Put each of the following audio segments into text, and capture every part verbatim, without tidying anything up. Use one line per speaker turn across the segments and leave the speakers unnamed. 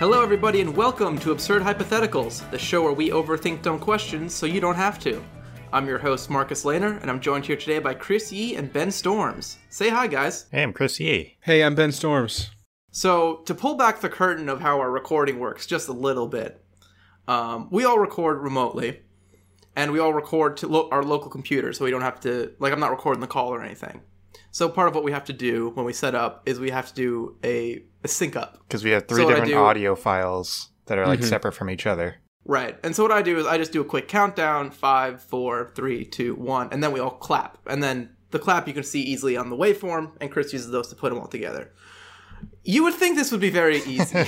Hello, everybody, and welcome to Absurd Hypotheticals, the show where we overthink dumb questions so you don't have to. I'm your host, Marcus Lehner, and I'm joined here today by Chris Yee and Ben Storms. Say hi, guys.
Hey, I'm Chris Yee.
Hey, I'm Ben Storms.
So, to pull back the curtain of how our recording works just a little bit, um, we all record remotely, and we all record to lo- our local computer, so we don't have to, like, I'm not recording the call or anything. So part of what we have to do when we set up is we have to do a, a sync up.
Because we have three
So what I
different
do-
audio files that are, like,
Mhm.
separate from each other.
Right. And so what I do is I just do a quick countdown, five, four, three, two, one, and then we all clap. And then the clap you can see easily on the waveform, and Chris uses those to put them all together. You would think this would be very easy.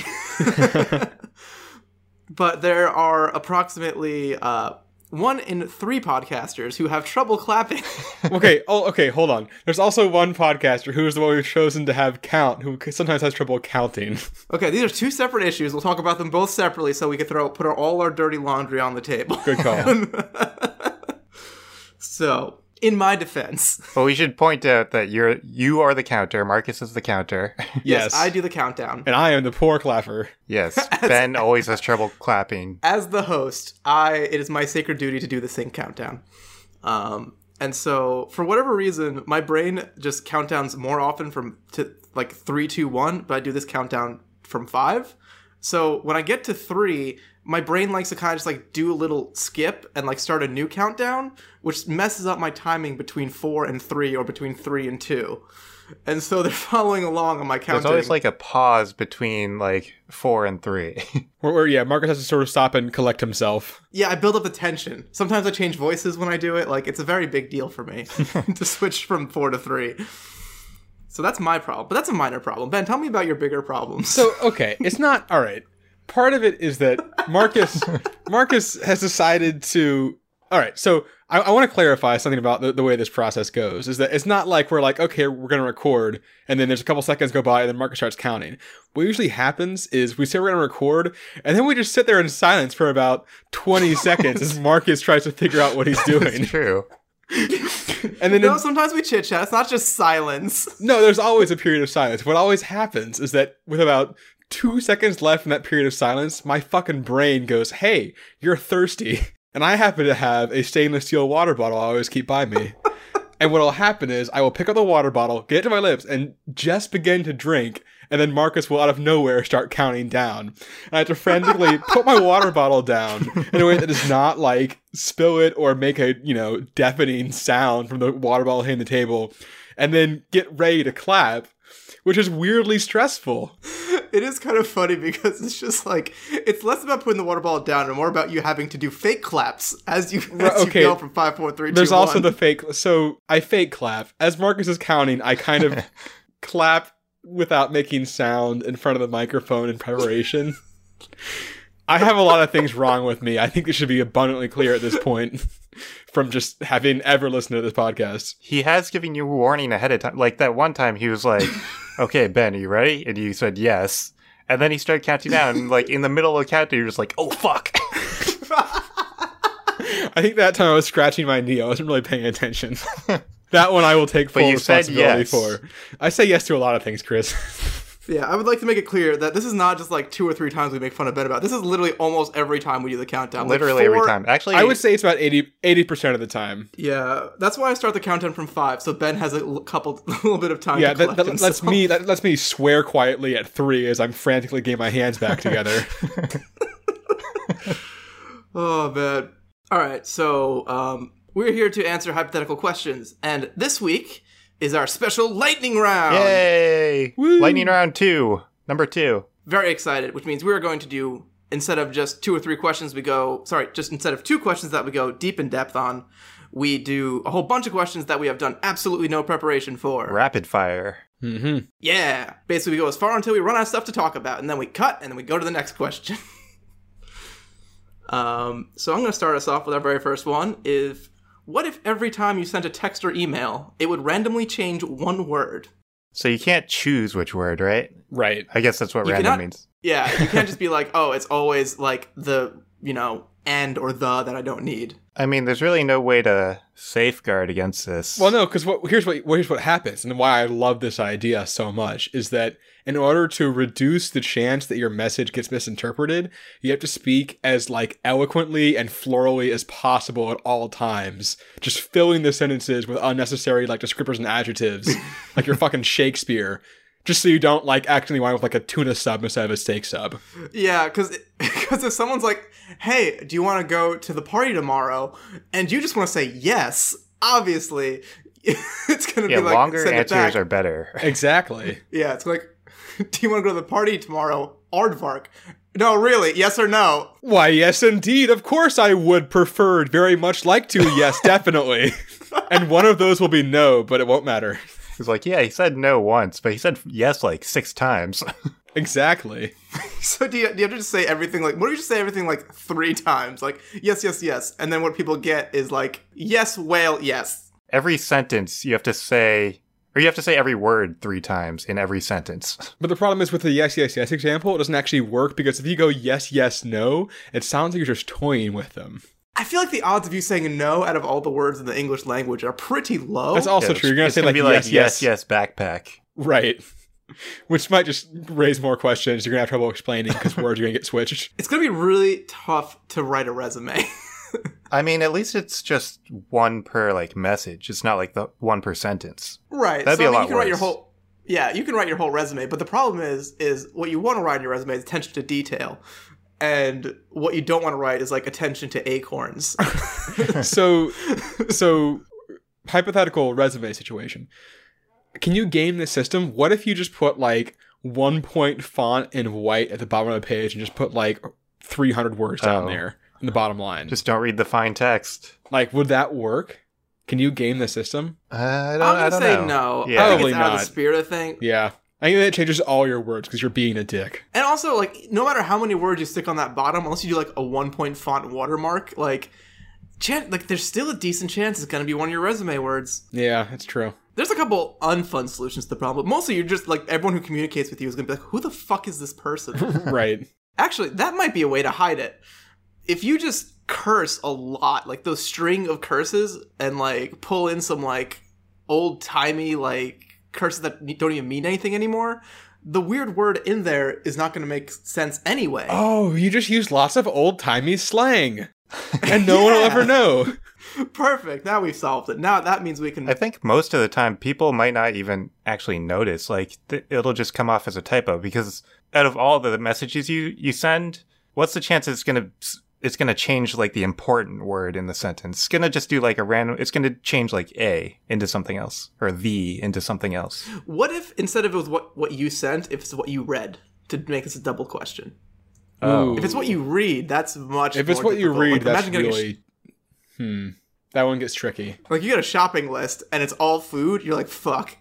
But there are approximately uh, one in three podcasters who have trouble clapping.
Okay, oh, okay, hold on. There's also one podcaster who is the one we've chosen to have count, who sometimes has trouble counting.
Okay, these are two separate issues. We'll talk about them both separately so we can throw put our, all our dirty laundry on the table.
Good call.
So, in my defense,
But we should point out that you're you are the counter. Marcus is the counter.
yes,
Yes.
I do the countdown.
And I am the poor clapper.
Yes, Ben always has trouble clapping.
As the host, I it is my sacred duty to do the sync countdown. Um, and so, for whatever reason, my brain just countdowns more often from to like three, two, one, but I do this countdown from five. So when I get to three, my brain likes to kind of just like do a little skip and like start a new countdown, which messes up my timing between four and three or between three and two. And so they're following along on my counting.
There's always like a pause between like four and three.
Where, where, yeah, Marcus has to sort of stop and collect himself.
Yeah, I build up the tension. Sometimes I change voices when I do it. Like, it's a very big deal for me to switch from four to three. So that's my problem. But that's a minor problem. Ben, tell me about your bigger problems.
So, okay, it's not, all right. Part of it is that Marcus Marcus has decided to, all right, so I, I want to clarify something about the, the way this process goes, is that it's not like we're like, okay, we're going to record, and then there's a couple seconds go by, and then Marcus starts counting. What usually happens is we say we're going to record, and then we just sit there in silence for about twenty seconds as Marcus tries to figure out what he's doing.
It's true.
And then
no,
in-
sometimes we chit chat. It's not just silence.
No, there's always a period of silence. What always happens is that with about two seconds left in that period of silence, my fucking brain goes, hey, you're thirsty. And I happen to have a stainless steel water bottle I always keep by me. And what'll happen is I will pick up the water bottle, get it to my lips, and just begin to drink. And then Marcus will out of nowhere start counting down. And I have to frantically put my water bottle down in a way that does not like spill it or make a, you know, deafening sound from the water bottle hitting the table. And then get ready to clap, which is weirdly stressful.
It is kind of funny because it's just like, it's less about putting the water bottle down and more about you having to do fake claps as you, as
Okay.
you go from five, four, three, two,
There's also
one.
the fake. So I fake clap. As Marcus is counting, I kind of clap without making sound in front of the microphone in preparation. I have a lot of things wrong with me. I think it should be abundantly clear at this point from just having ever listened to this podcast.
He has given you a warning ahead of time. Like that one time he was like, okay, Ben, are you ready? And you said yes. And then he started counting down. And like in the middle of the countdown, you're just like, oh, fuck.
I think that time I was scratching my knee. I wasn't really paying attention. That one I will take full
But you said
responsibility
yes.
for. I say yes to a lot of things, Chris.
Yeah, I would like to make it clear that this is not just like two or three times we make fun of Ben about. This is literally almost every time we do the countdown. Like
Literally every
four-
time. Actually,
I would say it's about eighty percent of the time.
Yeah, that's why I start the countdown from five, so Ben has a l- couple, a little bit of time
Yeah,
to
that,
collect
that
himself.
lets me that lets me swear quietly at three as I'm frantically getting my hands back together.
Oh, man. All right, so um, we're here to answer hypothetical questions, and this week is our special lightning round.
Yay!
Woo.
Lightning round two. Number two.
Very excited, which means we're going to do, instead of just two or three questions we go, sorry, just instead of two questions that we go deep in depth on, we do a whole bunch of questions that we have done absolutely no preparation for.
Rapid fire.
Mm-hmm.
Yeah. Basically, we go as far until we run out of stuff to talk about, and then we cut, and then we go to the next question. um, so I'm going to start us off with our very first one, is what if every time you sent a text or email, it would randomly change one word?
So you can't choose which word, right?
Right.
I guess that's what
You
random
cannot-
means.
Yeah, you can't just be like, oh, it's always like the, you know, and or the that I don't need.
I mean, there's really no way to safeguard against this.
Well, no, because what, here's what here's what happens, and why I love this idea so much is that in order to reduce the chance that your message gets misinterpreted, you have to speak as like eloquently and florally as possible at all times, just filling the sentences with unnecessary like descriptors and adjectives, like you're fucking Shakespeare. Just so you don't, like, accidentally wind up with, like, a tuna sub instead of a steak sub.
Yeah, because if someone's like, hey, do you want to go to the party tomorrow? And you just want to say yes, obviously, it's going to
yeah,
be like,
longer
send it
answers
back.
are better.
Exactly.
Yeah, it's like, do you want to go to the party tomorrow? Aardvark. No, really, yes or no?
Why, yes, indeed. Of course I would prefer, very much like to, yes, definitely. And one of those will be no, but it won't matter.
He's like, yeah, he said no once, but he said yes like six times.
Exactly.
So do you, do you have to just say everything like, what do you just say everything like three times? Like, yes, yes, yes. And then what people get is like, yes, whale, yes.
Every sentence you have to say, or you have to say every word three times in every sentence.
But the problem is with the yes, yes, yes example, it doesn't actually work because if you go yes, yes, no, it sounds like you're just toying with them.
I feel like the odds of you saying no out of all the words in the English language are pretty low.
That's also
Yeah,
true. You're going to
it's
say
gonna
like,
be like
yes, yes,
yes, yes, backpack.
Right. Which might just raise more questions. You're going to have trouble explaining because words are going to get switched.
It's going to be really tough to write a resume.
I mean, at least it's just one per like message. It's not like the one per sentence.
Right.
That'd
so
be a
I mean,
lot
you can write your
worse.
whole Yeah, you can write your whole resume, but the problem is is what you want to write in your resume is attention to detail. And what you don't want to write is like attention to acorns.
so, so hypothetical resume situation. Can you game the system? What if you just put like one point font in white at the bottom of the page and just put like three hundred words down
Oh.
there in the bottom line?
Just don't read the fine text.
Like, would that work? Can you game the system?
Uh, I don't,
I'm
I
gonna
don't
say
know.
no.
Yeah.
I think
Probably
it's out of
not.
the spirit of the thing.
Yeah. I think that changes all your words because you're being a dick.
And also, like, no matter how many words you stick on that bottom, unless you do like a one point font watermark, like, chan- like there's still a decent chance it's gonna be one of your resume words.
Yeah, it's true.
There's a couple unfun solutions to the problem, but mostly you're just like everyone who communicates with you is gonna be like, who the fuck is this person?
Right.
Actually, that might be a way to hide it. If you just curse a lot, like those string of curses, and like pull in some like old timey like curses that don't even mean anything anymore, the weird word in there is not going to make sense anyway.
Oh, you just use lots of old-timey slang. And no one will
Yeah.
ever know.
Perfect. Now we've solved it. Now that means we can.
I think most of the time people might not even actually notice. Like th- it'll just come off as a typo because out of all the messages you you send, what's the chance it's gonna it's gonna change like the important word in the sentence? It's gonna just do like a random. It's gonna change like a into something else or the into something else.
What if instead of it was what what you sent, if it's what you read, to make this a double question?
Oh.
If it's what you read, that's much.
If it's
more
what you
difficult.
read,
Like,
that's
imagine getting a sh-
really... Hmm. That one gets tricky.
like you get a shopping list and it's all food. You're like, fuck.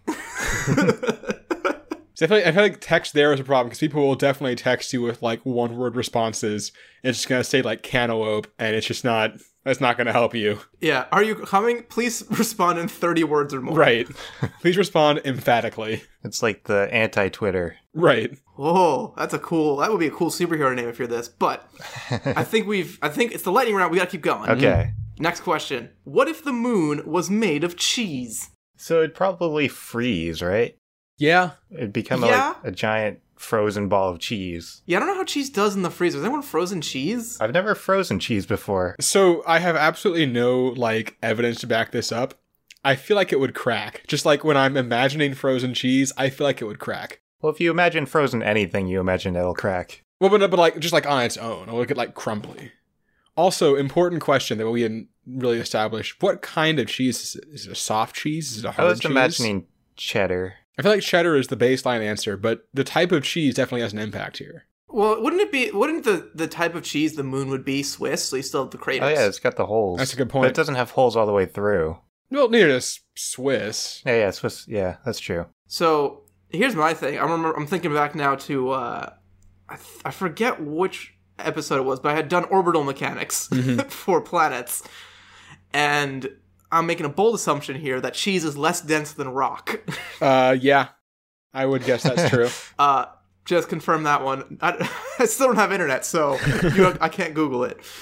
So I feel, like, I feel like text there is a problem because people will definitely text you with like one word responses. It's just gonna say like cantaloupe, and it's just not. That's not gonna help you.
Yeah. Are you coming? Please respond in thirty words or more.
Right. Please respond emphatically.
It's like the anti-Twitter.
Right.
Whoa, that's a cool. That would be a cool superhero name if you're this. But I think we've. I think it's the lightning round. We gotta keep going.
Okay.
Next question. What if the moon was made of cheese?
So it'd probably freeze, right?
Yeah.
It'd become
Yeah.
a, like a giant frozen ball of cheese.
Yeah, I don't know how cheese does in the freezer. Is anyone frozen cheese?
I've never frozen cheese before.
So I have absolutely no like evidence to back this up. I feel like it would crack. Just like when I'm imagining frozen cheese, I feel like it would crack.
Well, if you imagine frozen anything, you imagine it'll crack.
Well, but, but like just like on its own, it'll get like crumbly. Also, important question that we hadn't really established: what kind of cheese is it? Is it a soft cheese? Is it a
I
hard
was
cheese?
imagining cheddar.
I feel like cheddar is the baseline answer, but the type of cheese definitely has an impact here.
Well, wouldn't it be? Wouldn't the the type of cheese the moon would be Swiss? So you still have the craters.
Oh yeah, it's got the holes.
That's a good
But
point.
it doesn't have holes all the way through.
Well, near as Swiss.
Yeah, yeah, Swiss. Yeah, that's true.
So here's my thing. I remember. I'm thinking back now to. Uh, I th- I forget which episode it was, but I had done orbital mechanics for planets, and I'm making a bold assumption here that cheese is less dense than rock.
Uh, yeah, I would guess that's true.
uh, just confirm that one. I, I still don't have internet, so you, I can't Google it.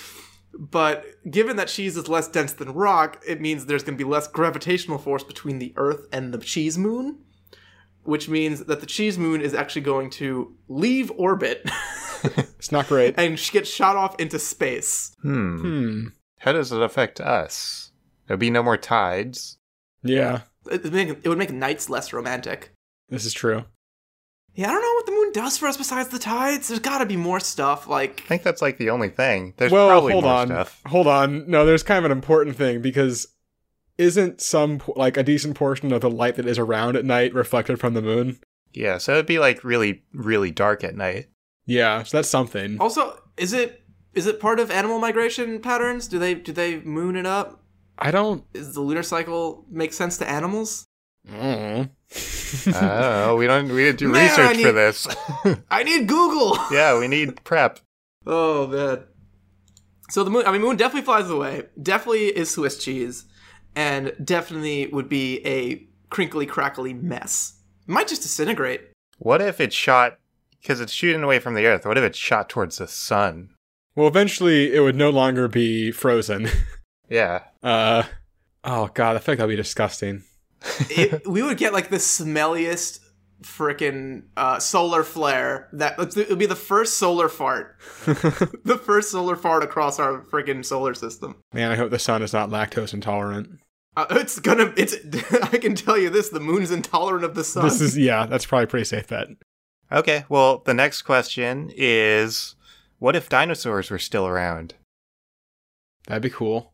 But given that cheese is less dense than rock, it means there's going to be less gravitational force between the Earth and the cheese moon, which means that the cheese moon is actually going to leave orbit
It's not great.
and get shot off into space.
Hmm.
Hmm.
How does it affect us? There'll be no more tides.
Yeah,
It would make, it would make nights less romantic.
this is true.
Yeah, I don't know what the moon does for us besides the tides. There's got to be more stuff, like...
I think that's like the only thing. There's
well,
probably
hold
more
on.
stuff.
Hold on. No, there's kind of an important thing because isn't some, po- like, a decent portion of the light that is around at night reflected from the moon?
Yeah, so it'd be like really, really dark at night.
Yeah, so that's something.
Also, is it is it part of animal migration patterns? Do they do they moon it up?
I don't...
Is the lunar cycle make sense to animals?
Mm.
Oh, we don't. We didn't do
Man, I
research for
need-
this.
I need Google.
Yeah, we need prep.
Oh man. So the moon, I mean, moon definitely flies away. Definitely is Swiss cheese, and definitely would be a crinkly, crackly mess. Might just disintegrate.
What if it shot? Because it's shooting away from the Earth. What if it shot towards the sun?
Well, eventually it would no longer be frozen.
Yeah.
Uh, oh god, I feel like that'd be disgusting.
It, we would get like the smelliest frickin' uh, solar flare. That it would be the first solar fart, the first solar fart across our frickin' solar system.
Man, I hope the sun is not lactose intolerant.
Uh, it's gonna. It's. I can tell you this: the moon's intolerant of the sun.
This is, yeah, that's probably a pretty safe bet.
Okay. Well, the next question is, what if dinosaurs were still around?
That'd be cool.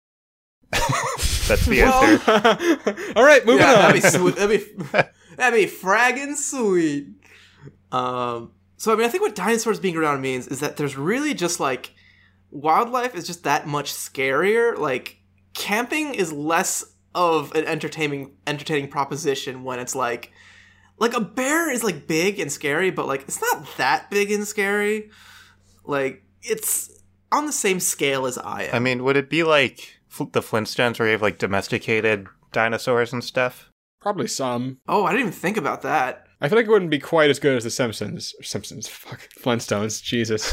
That's the
Well,
answer.
All right, moving
yeah,
on.
that'd be sweet. That'd be that'd be fraggin' sweet. Um. So I mean, I think what dinosaurs being around means is that there's really just like wildlife is just that much scarier. Like camping is less of an entertaining entertaining proposition when it's like like a bear is like big and scary, but like it's not that big and scary. Like it's on the same scale as I am.
I mean, would it be like Fl- the Flintstones where you have like domesticated dinosaurs and stuff?
Probably some.
oh, I didn't even think about that.
I feel like it wouldn't be quite as good as the Simpsons. Simpsons, fuck. Flintstones, Jesus.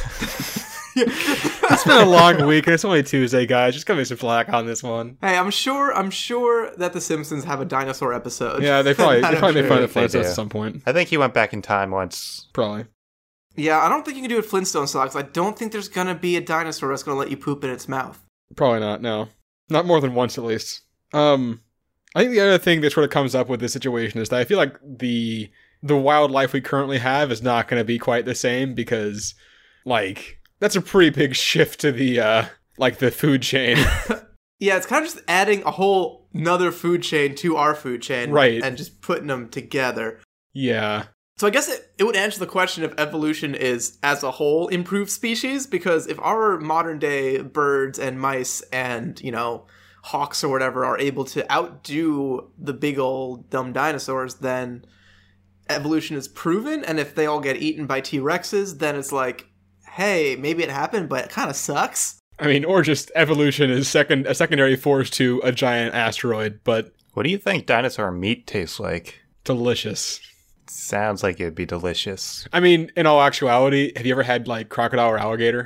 It's been a long week and it's only Tuesday, guys. Just cut me some flack on this one.
Hey, I'm sure. I'm sure that the Simpsons have a dinosaur episode.
Yeah, they probably, they
I'm
probably made
sure.
fun of the
they
Flintstones
do.
at some point.
I think he went back in time once.
Probably.
Yeah, I don't think you can do it Flintstone style because I don't think there's gonna be a dinosaur that's gonna let you poop in its mouth.
Probably not, no. Not more than once, at least. Um, I think the other thing that sort of comes up with this situation is that I feel like the the wildlife we currently have is not going to be quite the same because, like, that's a pretty big shift to the, uh, like, the food chain.
Yeah, it's kind of just adding a whole another food chain to our food chain,
Right.
And just putting them together.
Yeah.
So I guess it, it would answer the question if evolution is, as a whole, improved species, because if our modern day birds and mice and, you know, hawks or whatever are able to outdo the big old dumb dinosaurs, then evolution is proven, and if they all get eaten by T-Rexes, then it's like, hey, maybe it happened, but it kind of sucks.
I mean, or just evolution is second a secondary force to a giant asteroid, but
What do you think dinosaur meat tastes like?
delicious.
Sounds like it'd be delicious.
I mean, in all actuality, have you ever had, like, crocodile or alligator?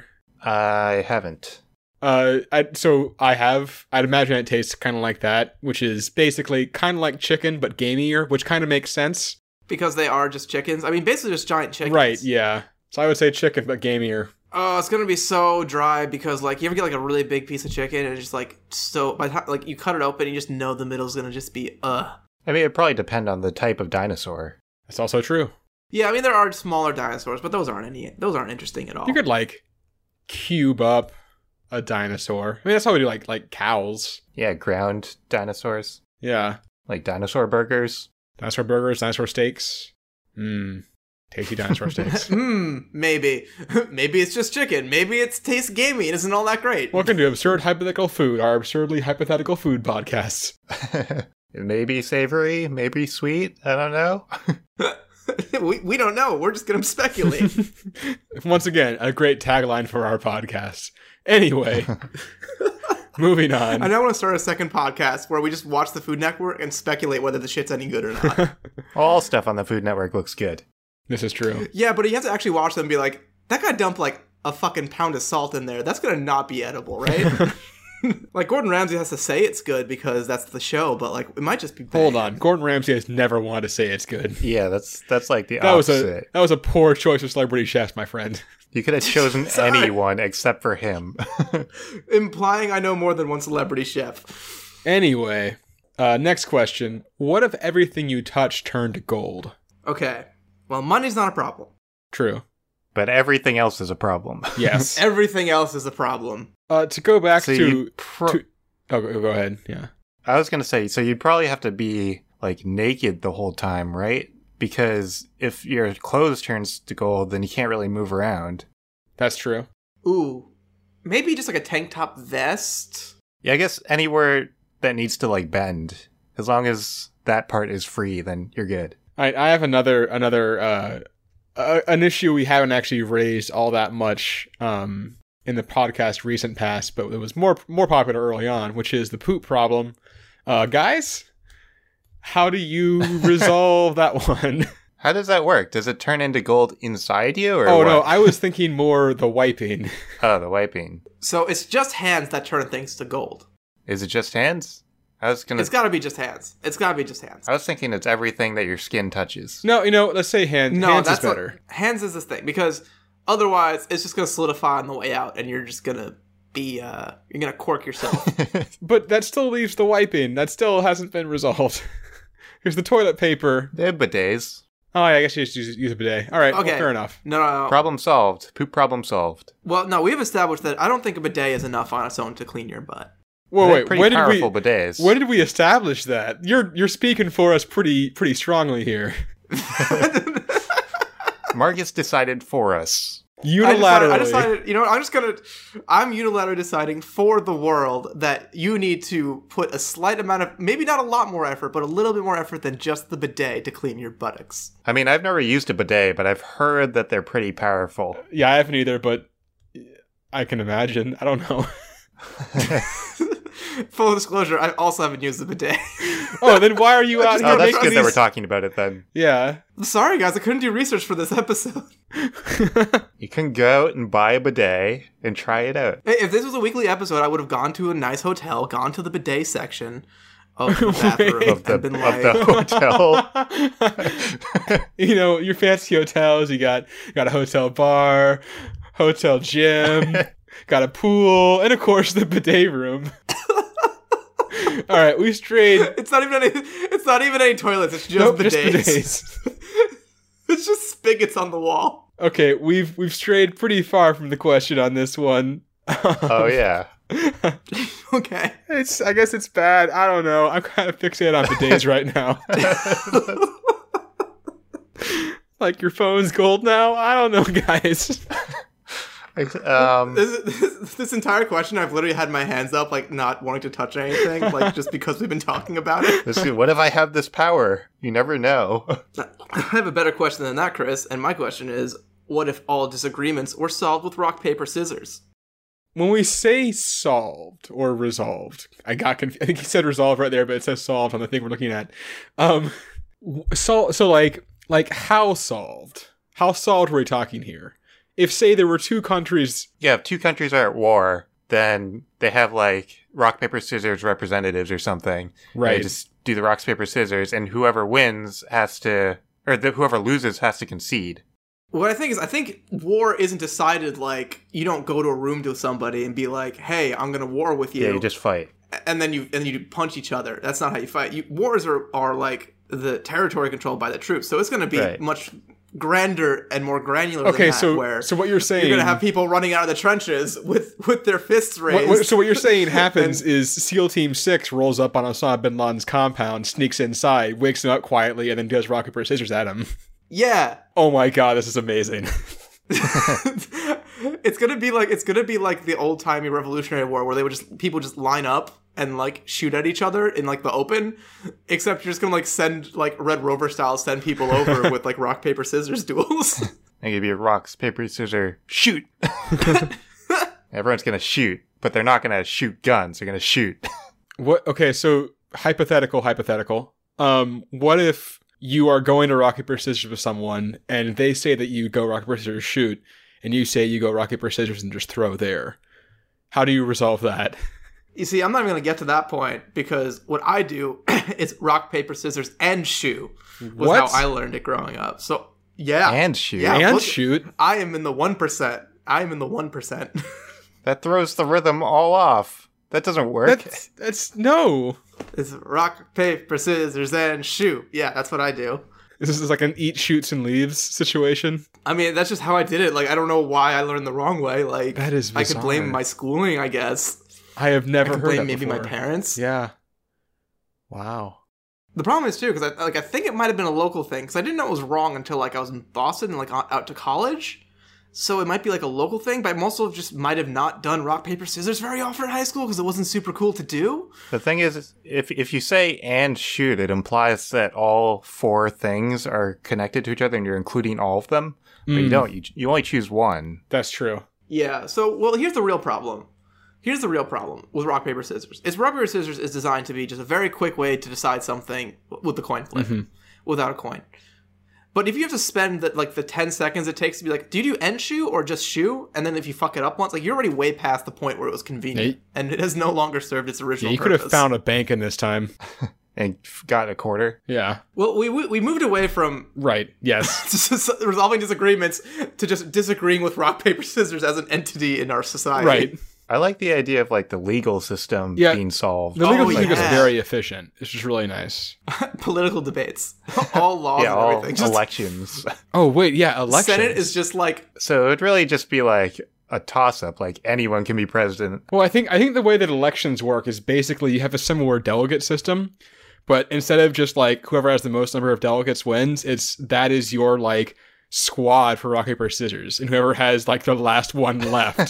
I haven't.
Uh, I, so I have. I'd imagine it tastes kind of like that, which is basically kind of like chicken but gamier, which kind of makes sense.
Because they are just chickens. I mean, basically just giant chickens.
Right? Yeah. So I would say chicken but gamier.
Oh, it's gonna be so dry because, like, you ever get like a really big piece of chicken and it's just like so by the time, like you cut it open, you just know the middle's gonna just be uh.
I mean, it'd probably depend on the type of dinosaur.
That's also true.
Yeah, I mean there are smaller dinosaurs, but those aren't any. Those aren't interesting at all.
You could like cube up a dinosaur. I mean, that's how we do like like cows.
Yeah, ground dinosaurs.
Yeah.
Like dinosaur burgers.
Dinosaur burgers, dinosaur steaks. Mmm. Tasty dinosaur steaks.
Hmm, maybe. Maybe it's just chicken. Maybe it tastes gamey and isn't all that great.
Welcome to Absurd Hypothetical Food, our absurdly hypothetical food podcast.
It may be savory, maybe sweet. I don't know.
we, we don't know. We're just going to speculate.
Once again, a great tagline for our podcast. Anyway, moving on.
I now want to start a second podcast where we just watch the Food Network and speculate whether the shit's any good or not.
All stuff on the Food Network looks good.
This is true.
Yeah, but you have to actually watch them and be like, that guy dumped like a fucking pound of salt in there, that's gonna not be edible, right? Like, Gordon Ramsay has to say it's good because that's the show, but, like, it might just be bad.
Hold on. Gordon Ramsay has never wanted to say it's good.
Yeah, that's that's like the
That was
opposite.
a that was a poor choice of celebrity chefs, my friend.
You could have chosen
Sorry.
anyone except for him.
Implying I know more than one celebrity chef.
Anyway, uh, next question. What if everything you touch turned to gold?
Okay. Well, money's not a problem.
True.
But everything else is a problem.
Yes.
Everything else is a problem.
Uh, to go back
So
to,
you pro-
to oh, go, go ahead. Yeah.
I was going to say, so you'd probably have to be like naked the whole time, right? Because if your clothes turns to gold, then you can't really move around.
That's true.
Ooh. Maybe just like a tank top vest?
Yeah, I guess anywhere that needs to like bend, as long as that part is free, then you're good.
All right, I have another another uh, uh, an issue we haven't actually raised all that much um, in the podcast recent past, but it was more more popular early on, which is the poop problem. Uh, guys, how do you resolve that one?
How does that work? Does it turn into gold inside you, or
Oh
what?
no, I was thinking more the wiping.
Oh, the wiping.
So it's just hands that turn things to gold.
Is it just hands? I was gonna.
It's gotta be just hands. It's gotta be just hands.
I was thinking it's everything that your skin touches.
No, you know, let's say hand,
No,
hands is
that's what-
better.
hands is this thing because otherwise it's just gonna solidify on the way out, and you're just gonna be uh you're gonna cork yourself.
But that still leaves the wiping. That still hasn't been resolved. Here's the toilet paper.
They have bidets.
Oh, yeah, I guess you just use, use a bidet. All right, well,
Okay.
fair enough.
No, no, no.
Problem solved. Poop problem solved.
Well, no, we've established that I don't think a bidet is enough on its own to clean your butt.
Whoa,
They're
wait,
pretty
when did we
powerful bidets.
when did we establish that? You're you're speaking for us pretty pretty strongly here.
Marcus decided for us.
Unilaterally.
I decided, I decided, you know what, I'm just gonna, I'm unilaterally deciding for the world that you need to put a slight amount of, maybe not a lot more effort, but a little bit more effort than just the bidet to clean your buttocks.
I mean, I've never used a bidet, but I've heard that they're pretty powerful.
Yeah, I haven't either, but I can imagine. I don't know.
Full disclosure, I also haven't used the bidet.
Oh, then why are you out
Just
here
Oh, that's
making
good that we're
these-
talking about it then.
Yeah.
I'm sorry, guys, I couldn't do research for this episode.
You can go out and buy a bidet and try it out.
Hey, if this was a weekly episode, I would have gone to a nice hotel, gone to the bidet section of the bathroom,
Of the,
and been
of
like,
the hotel.
You know, your fancy hotels, you got got a hotel bar, hotel gym, got a pool, and of course the bidet room. All right, we strayed.
it's not even any, it's not even any toilets. It's just
Nope,
bidets.
just bidets.
It's just spigots on the wall.
Okay, we've we've strayed pretty far from the question on this one.
Oh, yeah.
Okay.
It's I guess it's bad. I don't know. I'm kind of fixated on bidets right now. Like your phone's gold now? I don't know, guys.
Um,
This, this, this entire question, I've literally had my hands up, like not wanting to touch anything, like just because we've been talking about it.
let's see, what if I have this power? You never know.
I have a better question than that, Chris, and my question is, what if all disagreements were solved with rock, paper, scissors?
When we say solved or resolved, I got confused. I think he said resolved right there, but it says solved on the thing we're looking at. Um, so so like like how solved? How solved were we talking here? If say there were two countries,
Yeah, if two countries are at war, then they have like rock, paper, scissors representatives or something.
right?
They just do the rock, paper, scissors, and whoever wins has to, or the, whoever loses has to concede.
What I think is, I think war isn't decided like you don't go to a room to somebody and be like, "Hey, I'm gonna war with you,"
Yeah, you just fight.
and then you and you punch each other. That's not how you fight. You, wars are are like the territory controlled by the troops, so it's gonna be
Right.
much grander and more granular.
Okay,
than that,
so
where
so what you're saying?
you're gonna have people running out of the trenches with with their fists raised.
What, what, so what you're saying happens
And-
is SEAL Team Six rolls up on Osama bin Laden's compound, sneaks inside, wakes him up quietly, and then does rock paper scissors at him.
yeah.
Oh my god, this is amazing.
It's gonna be like it's gonna be like the old timey Revolutionary War where they would just people just line up and like shoot at each other in like the open, except you're just gonna like send like Red Rover style send people over with like rock paper scissors duels.
They give you rocks, paper, scissors, shoot. Everyone's gonna shoot, but they're not gonna shoot guns. They're gonna shoot.
What? Okay, so hypothetical, hypothetical. Um, what if you are going to rock paper scissors with someone, and they say that you go rock paper scissors shoot, and you say you go rock, paper, scissors and just throw there. How do you resolve that?
You see, I'm not even going to get to that point because what I do is rock, paper, scissors, and shoe was
What?
how I learned it growing up. So, yeah.
And shoot.
Yeah,
And
look,
shoot.
I am in the one percent. I am in the one percent.
That throws the rhythm all off. That doesn't work.
That's, that's no.
It's rock, paper, scissors, and shoe. Yeah, that's what I do.
This is like an eat, shoots, and leaves situation.
I mean, that's just how I did it. Like, I don't know why I learned the wrong way. Like,
That is
I could blame
bizarre.
my schooling, I guess.
I have
I
never
could
heard
blame
that
maybe my
before.
parents.
Yeah. Wow.
The problem is too, because I like I think it might have been a local thing, because I didn't know it was wrong until like I was in Boston and like on- out to college. So it might be like a local thing, but I also just might have not done rock paper scissors very often in high school because it wasn't super cool to do.
The thing is, if if you say and shoot, it implies that all four things are connected to each other and you're including all of them. But you
Mm.
don't. You, you only choose one.
That's true.
Yeah. So well, here's the real problem. Here's the real problem with rock paper scissors. Is rock paper scissors is designed to be just a very quick way to decide something with the coin flip without a coin. But if you have to spend the, like the ten seconds it takes to be like, do you do end shoe or just shoe? And then if you fuck it up once, like you're already way past the point where it was convenient,
Yeah.
and it has no longer served its original
Yeah, you could have
purpose.
found a bank in this time.
And f- got a quarter.
Yeah.
Well, we we we moved away from
Right. Yes.
resolving disagreements to just disagreeing with rock paper scissors as an entity in our society.
Right.
I like the idea of like the legal system
Yeah.
being solved.
The legal
Oh,
thing
yeah.
is very efficient. It's just really nice.
Political debates, all laws
yeah,
and
all
everything. Just,
elections.
Oh, wait. Yeah. Elections.
Senate is just like
So it would really just be like a toss-up. Like anyone can be president.
Well, I think I think the way that elections work is basically you have a similar delegate system, but instead of just like whoever has the most number of delegates wins, it's that is your like squad for rock paper scissors, and whoever has like the last one left.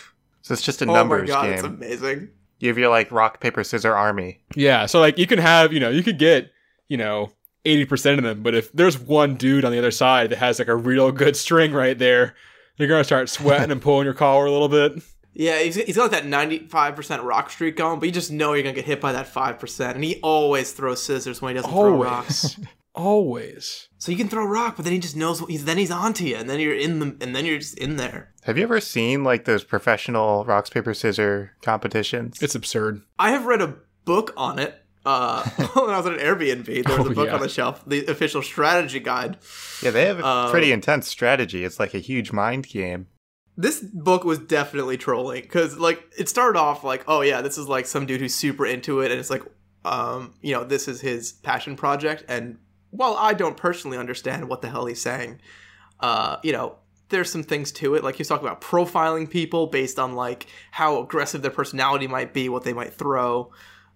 So it's just a
oh my
numbers
god, it's
game.
amazing.
You have your like rock paper scissor army.
Yeah, so like you can have you know you could get you know eighty percent of them, but if there's one dude on the other side that has like a real good string right there, you're gonna start sweating and pulling your collar a little bit.
Yeah, he's, he's got like that ninety-five percent rock streak going, but you just know you're gonna get hit by that five percent, and he always throws scissors when he doesn't throw rocks.
Always, always.
So you can throw rock, but then he just knows what he's then he's onto you, and then you're in the and then you're just in there.
Have you ever seen like those professional rock paper scissor competitions?
It's absurd.
I have read a book on it. Uh, when I was at an Airbnb, there was
Oh,
a book
yeah.
on the shelf, the official strategy guide.
Yeah, they have a
Um,
pretty intense strategy. It's like a huge mind game.
This book was definitely trolling because, like, it started off like, oh yeah, this is like some dude who's super into it, and it's like, um, you know, this is his passion project. And while I don't personally understand what the hell he's saying, uh, you know, there's some things to it. Like he's talking about profiling people based on like how aggressive their personality might be, what they might throw.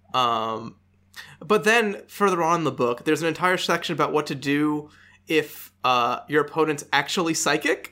Um, but then further on in the book, there's an entire section about what to do if uh, your opponent's actually psychic.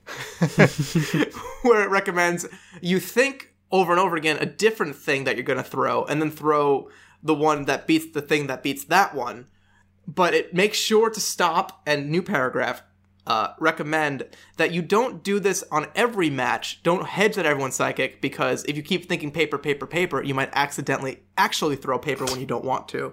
Where it recommends you think over and over again a different thing that you're going to throw, and then throw the one that beats the thing that beats that one. But it makes sure to stop, and new paragraph, uh, recommend that you don't do this on every match. Don't hedge that everyone's psychic, because if you keep thinking paper, paper, paper, you might accidentally actually throw paper when you don't want to.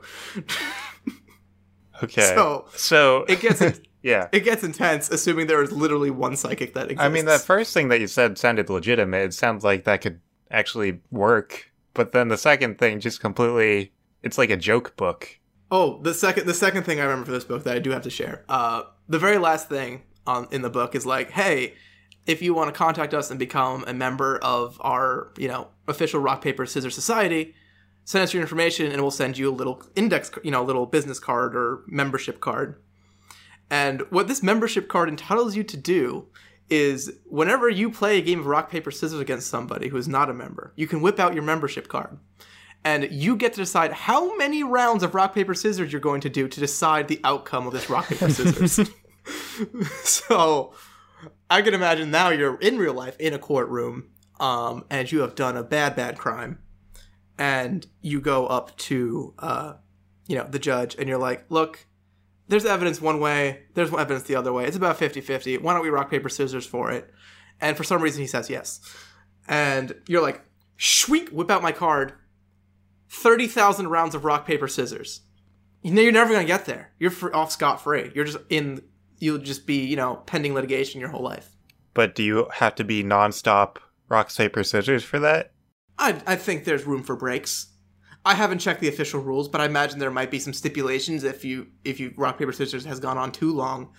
Okay.
So,
so
It gets
yeah.
it gets intense, assuming there is literally one psychic that exists.
I mean, that first thing that you said sounded legitimate. It sounds like that could actually work. But then the second thing just completely, it's like a joke book.
Oh, the second the second thing I remember for this book that I do have to share. Uh, the very last thing on in the book is like, hey, if you want to contact us and become a member of our, you know, official rock paper scissors society, send us your information and we'll send you a little index, you know, a little business card or membership card. And what this membership card entitles you to do is whenever you play a game of rock paper scissors against somebody who is not a member, you can whip out your membership card. And you get to decide how many rounds of rock, paper, scissors you're going to do to decide the outcome of this rock, paper, scissors. So I can imagine now you're in real life in a courtroom, um, and you have done a bad, bad crime. And you go up to, uh, you know, the judge, and you're like, look, there's evidence one way, there's evidence the other way. It's about fifty-fifty. Why don't we rock, paper, scissors for it? And for some reason he says yes. And you're like, shweek, whip out my card. thirty thousand rounds of rock, paper, scissors. You know, you're never going to get there. You're for, off scot-free. You're just in, you'll just be, you know, pending litigation your whole life.
But do you have to be nonstop rock, paper, scissors for that?
I I think there's room for breaks. I haven't checked the official rules, but I imagine there might be some stipulations if you if you rock paper scissors has gone on too long.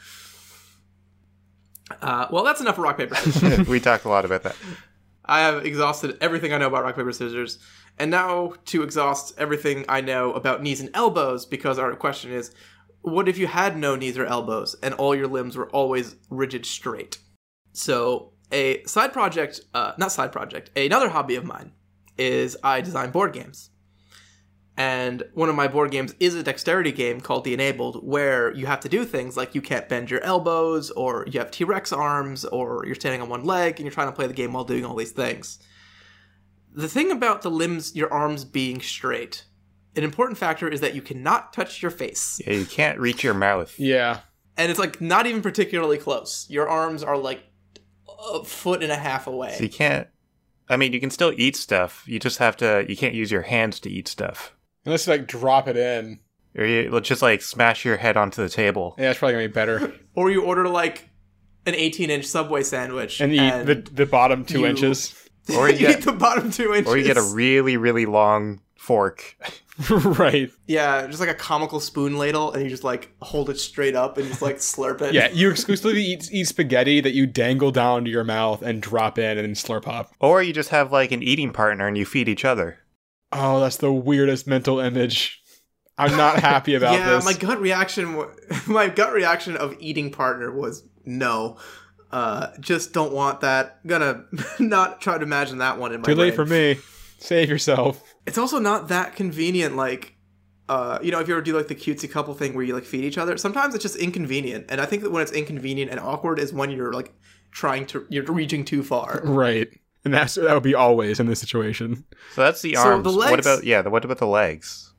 Uh, well, that's enough for rock paper scissors.
We talked a lot about that.
I have exhausted everything I know about rock paper scissors, and now to exhaust everything I know about knees and elbows, because our question is, what if you had no knees or elbows and all your limbs were always rigid straight? So a side project, uh, not side project, another hobby of mine is I design board games. And one of my board games is a dexterity game called The Enabled, where you have to do things like you can't bend your elbows, or you have T-Rex arms, or you're standing on one leg, and you're trying to play the game while doing all these things. The thing about the limbs, your arms being straight, an important factor is that you cannot touch your face.
Yeah, you can't reach your mouth.
Yeah.
And it's like not even particularly close. Your arms are like a foot and a half away.
So you can't... I mean, you can still eat stuff. You just have to... You can't use your hands to eat stuff.
Unless you, like, drop it in.
Or you just, like, smash your head onto the table.
Yeah, it's probably going to be better.
Or you order, like, an eighteen-inch Subway sandwich.
And you eat the, the bottom two
you-
inches.
Or you
you
get,
eat the bottom two inches.
or you get a really, really long fork.
Right.
Yeah, just like a comical spoon ladle, and you just, like, hold it straight up and just, like, slurp it.
Yeah, you exclusively eat, eat spaghetti that you dangle down to your mouth and drop in and then slurp up.
Or you just have, like, an eating partner and you feed each other.
Oh, that's the weirdest mental image. I'm not happy about
yeah,
this.
my gut reaction, wa- my gut reaction of eating partner was no. Uh, just don't want that. Gonna not try to imagine that one in my
Too late
brain.
for me. Save yourself.
It's also not that convenient. Like, uh, you know, if you ever do like the cutesy couple thing where you like feed each other, sometimes it's just inconvenient. And I think that when it's inconvenient and awkward is when you're like trying to, you're reaching too far.
Right. And that's that would be always in this situation.
So that's the
So
arms.
the
What
legs-
about, yeah, the, what about the legs?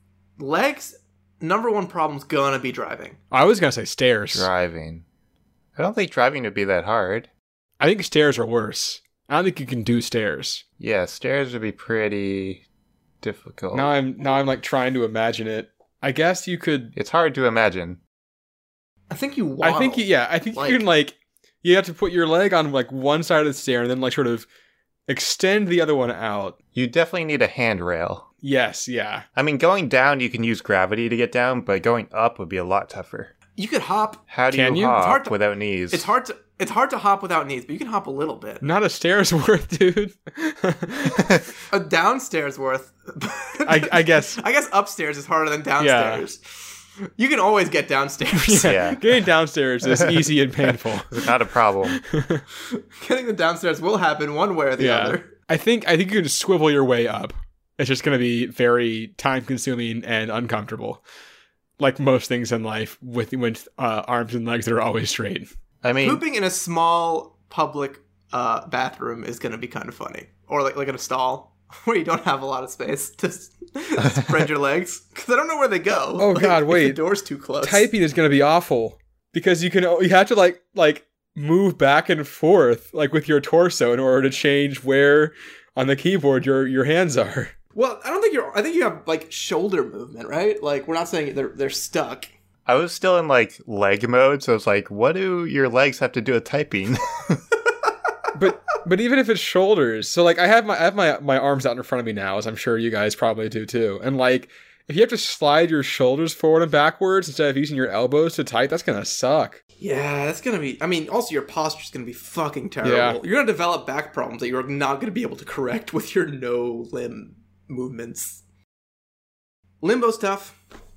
Legs, number one problem's gonna be driving.
I was gonna say stairs.
Driving. I don't think driving would be that hard.
I think stairs are worse. I don't think you can do stairs.
Yeah, stairs would be pretty difficult.
Now I'm now I'm like trying to imagine it. I guess you could.
It's hard to imagine.
I think you waddle.
I think you, yeah. I think
Like-
you can like. You have to put your leg on like one side of the stair and then like sort of extend the other one out.
You definitely need a handrail.
Yes. Yeah.
I mean, going down, you can use gravity to get down, but going up would be a lot tougher.
You could hop.
How do
Can
you
you?
hop
It's hard to-
without knees?
It's hard to it's hard to hop without knees, but you can hop a little bit.
Not a stair's worth, dude.
A downstairs worth.
I, I guess.
I guess upstairs is harder than downstairs. You can always get downstairs.
Yeah.
Getting downstairs is easy and painful.
It's not a problem.
Getting the downstairs will happen one way or the
Yeah.
other.
I think I think you can swivel your way up. It's just going to be very time consuming and uncomfortable, like most things in life with with uh, arms and legs that are always straight.
I mean,
Pooping in a small public uh, bathroom is going to be kind of funny, or like like in a stall where you don't have a lot of space to s- spread your legs because I don't know where they go.
Oh,
Like,
God,
if
wait.
the door's too close.
Typing is going to be awful because you can you have to like like move back and forth like with your torso in order to change where on the keyboard your your hands are.
Well, I don't think you're. I think you have like shoulder movement, right? Like we're not saying they're they're stuck.
I was still in like leg mode, so it's like, what do your legs have to do with typing?
But but even if it's shoulders, so like I have my I have my my arms out in front of me now, as I'm sure you guys probably do too. And like if you have to slide your shoulders forward and backwards instead of using your elbows to type, that's gonna suck.
Yeah, that's gonna be. I mean, also your posture's gonna be fucking terrible.
Yeah.
You're gonna develop back problems that you're not gonna be able to correct with your no limb movements. Limbo stuff.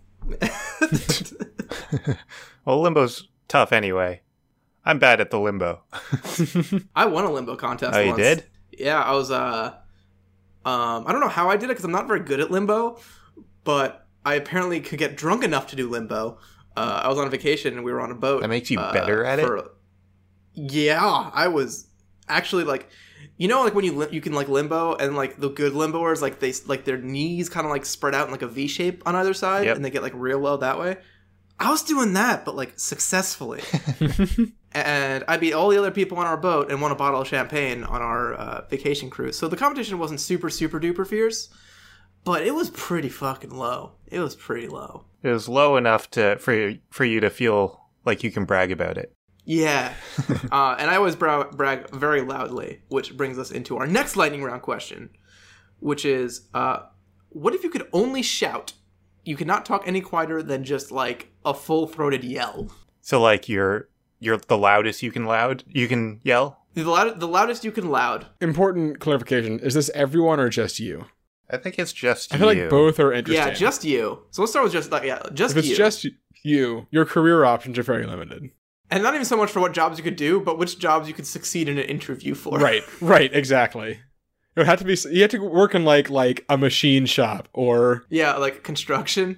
Well, limbo's tough anyway. I'm bad at the limbo.
I won a limbo contest.
Oh, you
once.
did?
Yeah, I was. Uh, um, I don't know how I did it because I'm not very good at limbo, but I apparently could get drunk enough to do limbo. Uh, I was on vacation and we were on a boat.
That makes you
uh,
better at it?
for- Yeah, I was actually like, you know, like when you li- you can like limbo and like the good limboers like they like their knees kind of like spread out in like a V shape on either side
Yep.
and they get like real low that way. I was doing that, but like successfully. And I beat all the other people on our boat and won a bottle of champagne on our uh, vacation cruise. So the competition wasn't super, super duper fierce, but it was pretty fucking low. It was pretty low.
It was low enough to for you, for you to feel like you can brag about it.
Yeah. uh, and I always bra- brag very loudly, which brings us into our next lightning round question, which is, uh, what if you could only shout? You cannot talk any quieter than just, like, a full-throated yell.
So, like, you're you're the loudest you can loud you can yell?
The, loud- the loudest you can loud.
Important clarification. Is this everyone or just you?
I think it's just
I feel
you.
like both are interesting.
Yeah, just you. So let's start with just, like, yeah, just
If it's
you.
just you, your career options are very limited.
And not even so much for what jobs you could do, but which jobs you could succeed in an interview for.
Right, right, exactly. It would have to be, you have to work in like like a machine shop or...
Yeah, like construction.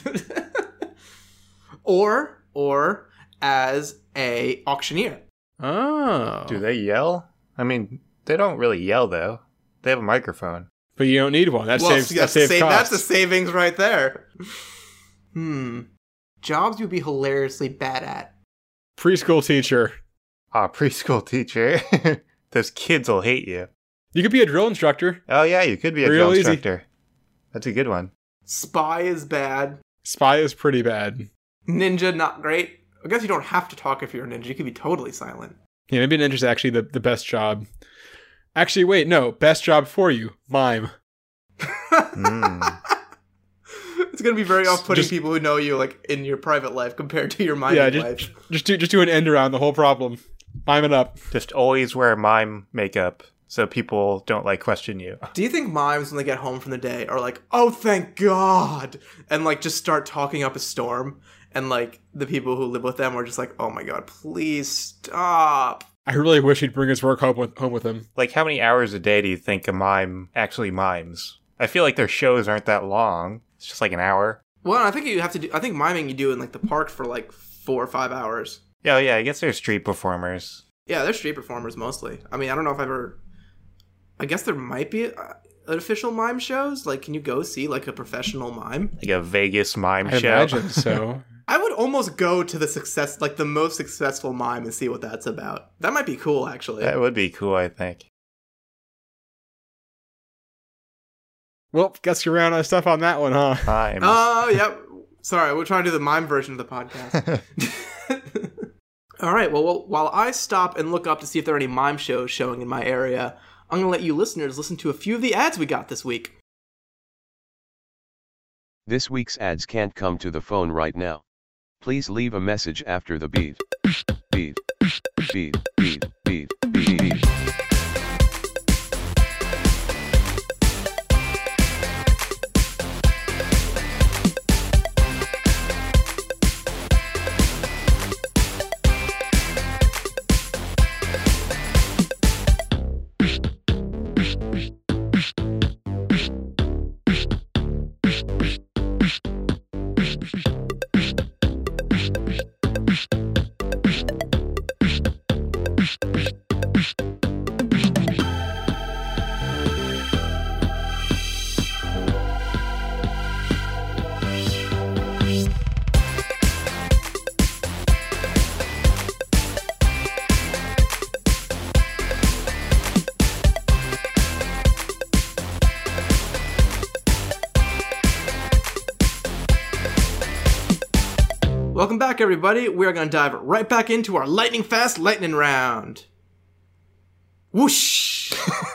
or, or as a auctioneer.
Oh.
Do they yell? I mean, they don't really yell, though. They have a microphone.
But you don't need one. That
Well,
saves, that
that's,
saves
sa-
costs.
that's the savings right there. Hmm. Jobs you'd be hilariously bad at.
Preschool teacher.
Ah, preschool teacher. Those kids will hate you.
You could be a drill instructor.
Oh, yeah, you could be a
Real
drill
easy.
instructor. That's a good one.
Spy is bad.
Spy is pretty bad.
Ninja, not great. I guess you don't have to talk if you're a ninja. You could be totally silent.
Yeah, maybe ninja's actually the, the best job. Actually, wait, no. Best job for you. Mime.
Mm.
It's going to be very off-putting
Just-
people who know you, like, in your private life compared to your miming
Yeah, just,
life.
just, do, just do an end around the whole problem. Mime it up.
Just always wear mime makeup so people don't, like, question you.
Do you think mimes, when they get home from the day, are like, oh, thank God, and, like, just start talking up a storm, and, like, the people who live with them are just like, oh, my God, please stop.
I really wish he'd bring his work home with, home with him.
Like, how many hours a day do you think a mime actually mimes? I feel like their shows aren't that long. It's just like an hour.
Well, I think you have to do, I think miming you do in, like, the park for, like, four or five hours.
Yeah, yeah, I guess they're street performers.
Yeah, they're street performers mostly. I mean, I don't know if I've ever... I guess there might be uh, an official mime shows. Like, can you go see, like, a professional mime?
Like a Vegas mime
I
show.
imagine so.
I would almost go to the success, like, the most successful mime and see what that's about. That might be cool, actually.
That would be cool, I think.
Well, guess you ran out of stuff on that one, huh?
Mimes.
Oh, yep. Sorry, we're trying to do the mime version of the podcast. All right, well, well, while I stop and look up to see if there are any mime shows showing in my area, I'm going to let you listeners listen to a few of the ads we got this week.
This week's ads can't come to the phone right now. Please leave a message after the beep. Beep. Beep. Beep. Beep. Beep. Beep.
Welcome back, everybody. We're going to dive right back into our lightning fast lightning round. Whoosh!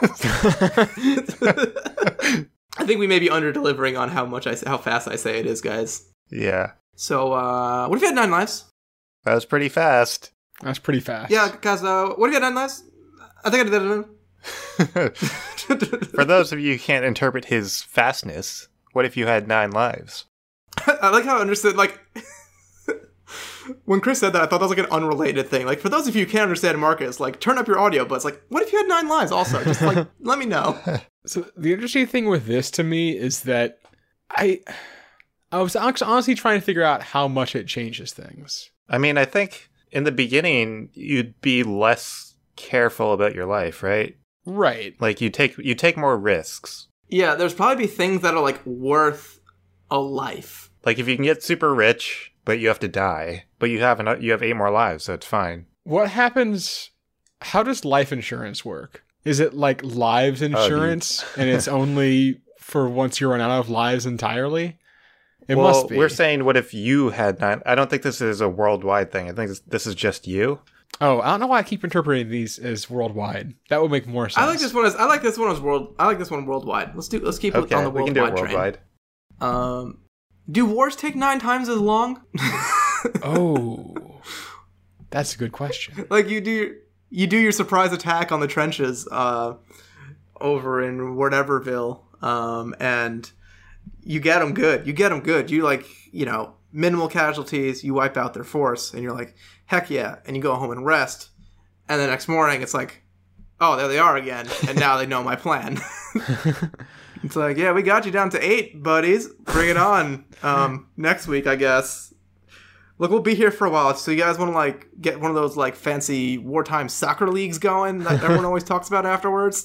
I think we may be under-delivering on how much I say, how fast I say it is, guys.
Yeah.
So, uh, what if you had nine lives?
That was pretty fast.
That's pretty fast.
Yeah, guys, uh, what if you had nine lives? I think I did it.
For those of you who can't interpret his fastness, what if you had nine lives?
I like how I understood, like... When Chris said that, I thought that was like an unrelated thing. Like, for those of you who can't understand Marcus, like, turn up your audio, but it's like, what if you had nine lives also? Just, like, let me know.
So the interesting thing with this to me is that I, I was actually honestly trying to figure out how much it changes things.
I mean, I think in the beginning, you'd be less careful about your life, right?
Right.
Like, you take you take more risks.
Yeah, there's probably be things that are, like, worth a life.
Like, if you can get super rich, but you have to die, but you have an, you have eight more lives, so it's fine.
What happens? How does life insurance work? Is it like lives insurance, and it's only for once you run out of lives entirely? It
well,
must be.
We're saying, what if you had nine? I don't think this is a worldwide thing. I think this, this is just you.
Oh, I don't know why I keep interpreting these as worldwide. That would make more sense.
I like this one as I like this one as world. I like this one worldwide. Let's do. Let's keep
Okay,
it on the
we
worldwide
can do it
train.
worldwide.
Um, do wars take nine times as long?
Oh, that's a good question.
Like you do, you do your surprise attack on the trenches, uh, over in Whateverville, um, and you get them good. You get them good. You like, you know, minimal casualties. You wipe out their force, and you're like, heck yeah! And you go home and rest. And the next morning, it's like, oh, there they are again, and now they know my plan. It's like, yeah, we got you down to eight, buddies. Bring it on. Um, next week, I guess. Look, we'll be here for a while. So you guys want to like get one of those like fancy wartime soccer leagues going that everyone always talks about afterwards?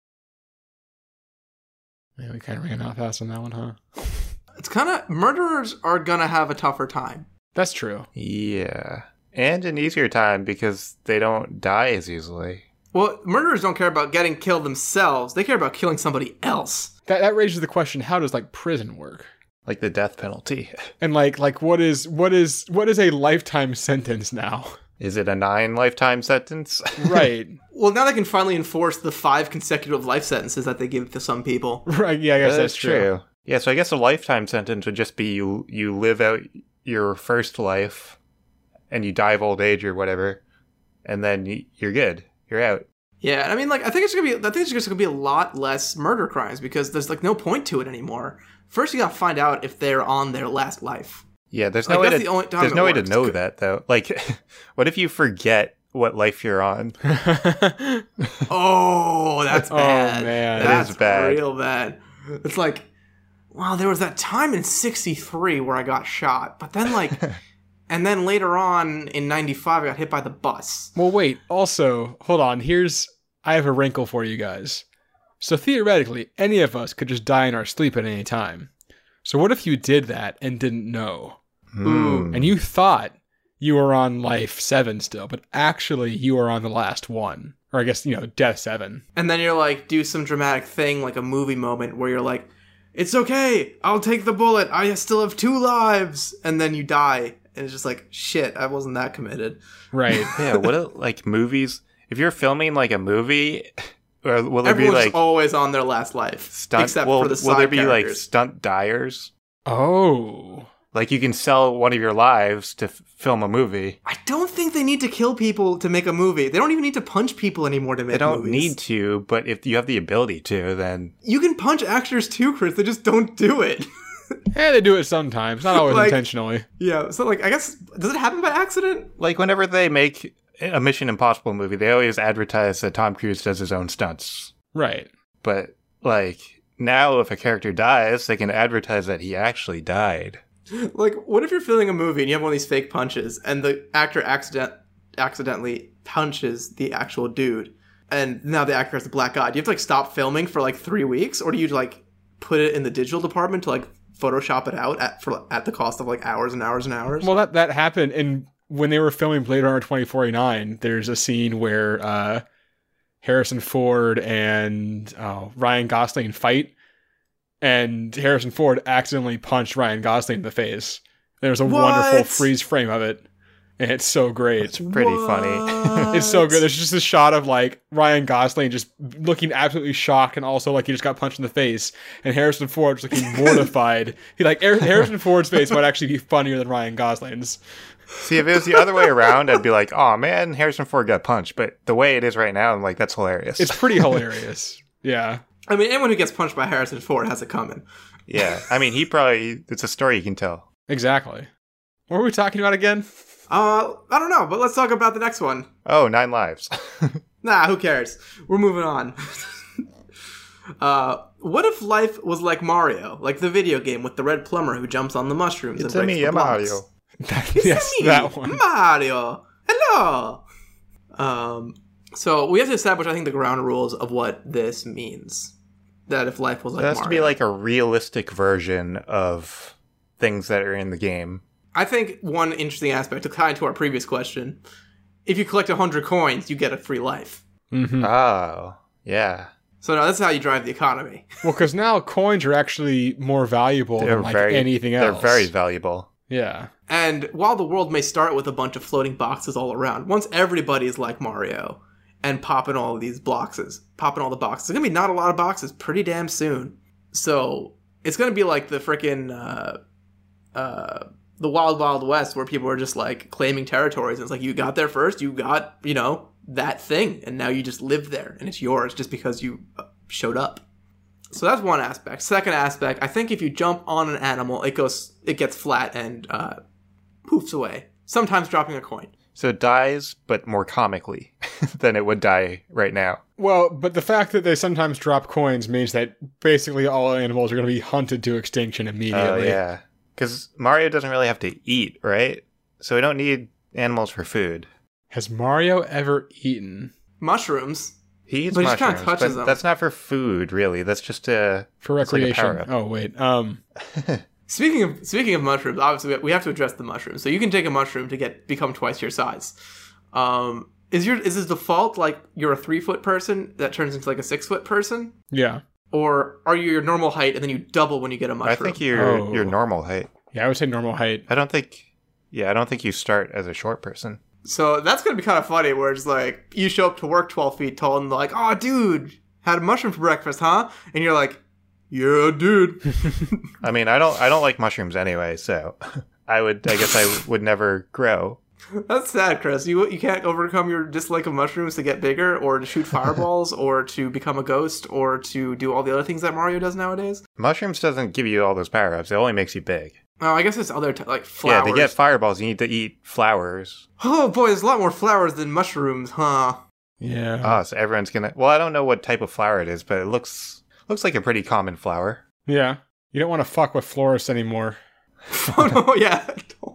Yeah, we kind of ran out fast on that one, huh?
It's kind of murderers are gonna have a tougher time.
That's true.
Yeah. And an easier time because they don't die as easily.
Well, murderers don't care about getting killed themselves. They care about killing somebody else.
That that raises the question: how does like prison work?
Like the death penalty.
And like like what is what is what is a lifetime sentence now?
Is it a nine lifetime sentence?
Right.
Well, now they can finally enforce the five consecutive life sentences that they give to some people.
Right. Yeah, I guess that's, true.
Yeah, so I guess a lifetime sentence would just be you you live out your first life and you die of old age or whatever, and then y- you're good. You're out.
Yeah, I mean, like, I think it's gonna be. I think it's just gonna be a lot less murder crimes because there's like no point to it anymore. First, you gotta find out if they're on their last life.
Yeah, there's
Like,
no way
that's
to
the only time
there's
it
no way to
works.
know that though. Like, what if you forget what life you're on?
Oh, that's
Oh,
bad.
man.
That
That's
is bad.
real bad. It's like, wow, there was that time in sixty-three where I got shot, but then like, and then later on in ninety-five, I got hit by the bus.
Well, wait. Also, hold on. Here's I have a wrinkle for you guys. So theoretically, any of us could just die in our sleep at any time. So what if you did that and didn't know?
Hmm.
And you thought you were on life seven still, but actually you were on the last one. Or I guess, you know, death seven.
And then you're like, do some dramatic thing, like a movie moment where you're like, it's okay, I'll take the bullet, I still have two lives. And then you die. And it's just like, shit, I wasn't that committed.
Right.
Yeah, what a, like movies? If you're filming like a movie, or will there
Everyone's
be like
always on their last life.
stunt?
Except
will,
for the side
will there be like
characters.
stunt dyers?
Oh.
Like you can sell one of your lives to f- film a movie.
I don't think they need to kill people to make a movie. They don't even need to punch people anymore to make
They don't
movies.
need to, but if you have the ability to, then
You can punch actors too, Chris. They just don't do it.
Yeah, they do it sometimes. Not always
Like-
intentionally.
Yeah, so like, I guess, does it happen by accident?
like whenever they make a Mission Impossible movie, they always advertise that Tom Cruise does his own stunts.
Right.
But like now, if a character dies, they can advertise that he actually died.
Like, what if you're filming a movie and you have one of these fake punches and the actor accident accidentally punches the actual dude and now the actor has a black eye? Do you have to like stop filming for like three weeks or do you like put it in the digital department to like Photoshop it out at for at the cost of like hours and hours and hours?
Well, that, that happened. And when they were filming Blade Runner twenty forty-nine, there's a scene where uh, Harrison Ford and oh, Ryan Gosling fight. And Harrison Ford accidentally punched Ryan Gosling in the face. There's a
What?
wonderful freeze frame of it. And it's so great.
It's pretty funny.
It's so good. There's just a shot of like Ryan Gosling just looking absolutely shocked and also like he just got punched in the face. And Harrison Ford just looking mortified. He like Har- Harrison Ford's face might actually be funnier than Ryan Gosling's.
See, if it was the other way around, I'd be like, "Oh man, Harrison Ford got punched." But the way it is right now, I'm like, that's hilarious.
It's pretty hilarious. Yeah.
I mean, anyone who gets punched by Harrison Ford has it coming.
Yeah, I mean, he probably, it's a story you can tell.
Exactly. What were we talking about again?
Uh, I don't know, but let's talk about the next one.
Oh, nine lives.
Nah, who cares? We're moving on. uh, what if life was like Mario, like the video game with the red plumber who jumps on the mushrooms
It's
and
a
breaks
me,
the
a
blocks?
Mario.
It's
Yes,
me,
that one.
Mario. Hello. Um, so we have to establish, I think, the ground rules of what this means. That if life was like
It has
Mario.
to be like a realistic version of things that are in the game.
I think one interesting aspect, to tie into our previous question, if you collect one hundred coins, you get a free life.
Mm-hmm.
Oh, yeah.
So now that's how you drive the economy.
Well, because now coins are actually more valuable
They're
than like
very,
anything
they're
else.
very valuable.
Yeah.
And while the world may start with a bunch of floating boxes all around, once everybody's like Mario and popping all of these boxes, popping all the boxes, there's gonna be not a lot of boxes pretty damn soon. So it's gonna be like the frickin' uh, uh, the Wild Wild West, where people are just like claiming territories, and it's like you got there first, you got, you know, that thing, and now you just live there, and it's yours just because you showed up. So that's one aspect. Second aspect, I think if you jump on an animal, it goes, it gets flat and uh, poofs away. Sometimes dropping a coin.
So it dies, but more comically than it would die right now.
Well, but the fact that they sometimes drop coins means that basically all animals are going to be hunted to extinction
Oh,
immediately.
yeah. Because Mario doesn't really have to eat, right? So we don't need animals for food.
Has Mario ever eaten?
Mushrooms.
He eats
But he just
mushrooms,
kinda touches
but
them.
that's not for food, really. That's just a...
For
it's like a
recreation.
power-up.
Oh, wait. Um,
Speaking of speaking of mushrooms, obviously we have to address the mushrooms. So you can take a mushroom to get become twice your size. Um, is your is this default like you're a three foot person that turns into like a six foot person,
yeah.
or are you your normal height and then you double when you get a
I
mushroom?
think you're
Oh.
your normal height.
Yeah, I would say normal height.
I don't think... Yeah, I don't think you start as a short person.
So that's gonna be kind of funny, where it's like you show up to work twelve feet tall and they're like, "Oh, dude, had a mushroom for breakfast, huh?" And you're like, "Yeah, dude."
I mean, I don't I don't like mushrooms anyway, so I would I guess I would never grow.
That's sad, Chris. You you can't overcome your dislike of mushrooms to get bigger, or to shoot fireballs, or to become a ghost, or to do all the other things that Mario does nowadays.
Mushrooms doesn't give you all those power-ups. It only makes you big.
Oh, I guess it's other t- like flowers.
Yeah, to get fireballs, you need to eat flowers.
Oh boy, there's a lot more flowers than mushrooms, huh?
Yeah.
Oh, so everyone's gonna... Well, I don't know what type of flower it is, but it looks looks like a pretty common flower.
Yeah. You don't want to fuck with florists anymore.
Oh no, yeah.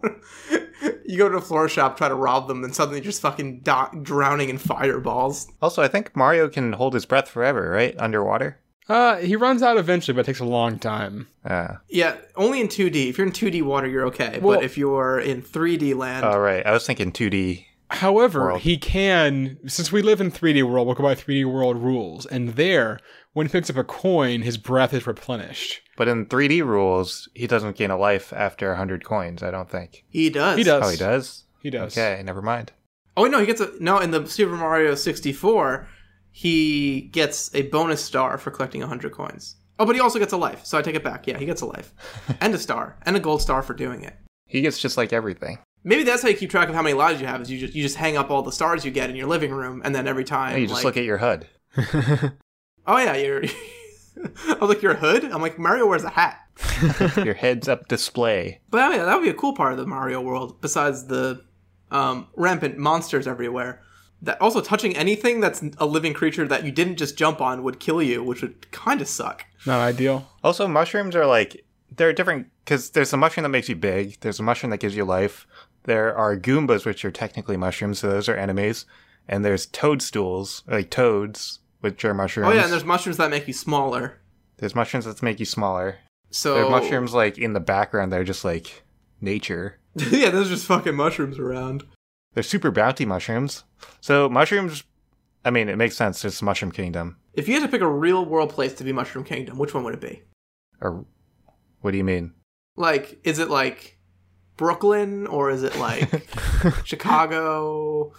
You go to a flower shop, try to rob them, and suddenly you're just fucking do- drowning in fireballs.
Also, I think Mario can hold his breath forever, right? Underwater?
Uh, he runs out eventually, but it takes a long time.
Uh,
Yeah, only in two D. If you're in two D water, you're okay.
Well-
but if you're in three D land,
oh, right. I was thinking two D.
However,
World.
he can, since we live in three D world, we'll go by three D world rules. And there, when he picks up a coin, his breath is replenished.
But in three D rules, he doesn't gain a life after one hundred coins, I don't think.
he does.
He does.
Oh, he does?
He does.
Okay, never mind.
Oh no, he gets a no. In the Super Mario sixty-four, he gets a bonus star for collecting one hundred coins. Oh, but he also gets a life, so I take it back. Yeah, he gets a life. And a star. And a gold star for doing it.
He gets just like everything.
Maybe that's how you keep track of how many lives you have, is you just you just hang up all the stars you get in your living room, and then every time...
you just
like,
look at your H U D.
oh yeah, you're... I was like, your hood? I'm like, Mario wears a hat.
Your head's up display.
But oh, yeah, that would be a cool part of the Mario world, besides the um, rampant monsters everywhere. That also touching anything that's a living creature that you didn't just jump on would kill you, which would kind of suck.
Not ideal.
Also, mushrooms are like... They're different... Because there's a mushroom that makes you big. There's a mushroom that gives you life. There are Goombas, which are technically mushrooms, so those are enemies. And there's toadstools, like toads, which are mushrooms.
Oh yeah, and there's mushrooms that make you smaller.
There's mushrooms that make you smaller.
So
There are mushrooms, like, in the background. They're just, like, nature.
yeah, there's just fucking mushrooms around.
They're super bounty mushrooms. So mushrooms, I mean, it makes sense. It's Mushroom Kingdom.
If you had to pick a real world place to be Mushroom Kingdom, which one would it be?
Or what do you mean?
Like, is it like Brooklyn or is it like Chicago?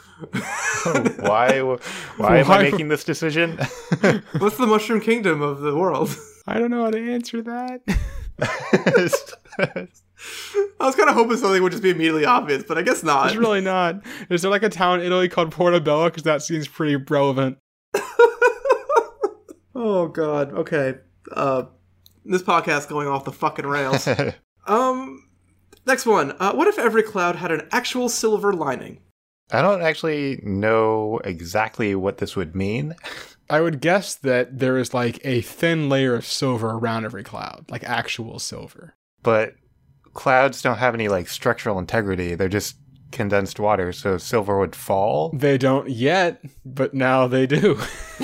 Why? Why am I
Why-
making this decision?
What's the Mushroom Kingdom of the world?
I don't know how to answer that.
I was kind of hoping something would just be immediately obvious, but I guess not.
It's really not. Is there like a town in Italy called Portobello? Because that seems pretty relevant.
Oh god. Okay. Uh, this podcast going off the fucking rails. um, next one. Uh, what if every cloud had an actual silver lining?
I don't actually know exactly what this would mean.
I would guess that there is like a thin layer of silver around every cloud, like actual silver.
But clouds don't have any like structural integrity. They're just condensed water, so silver would fall.
They don't yet, but now they do.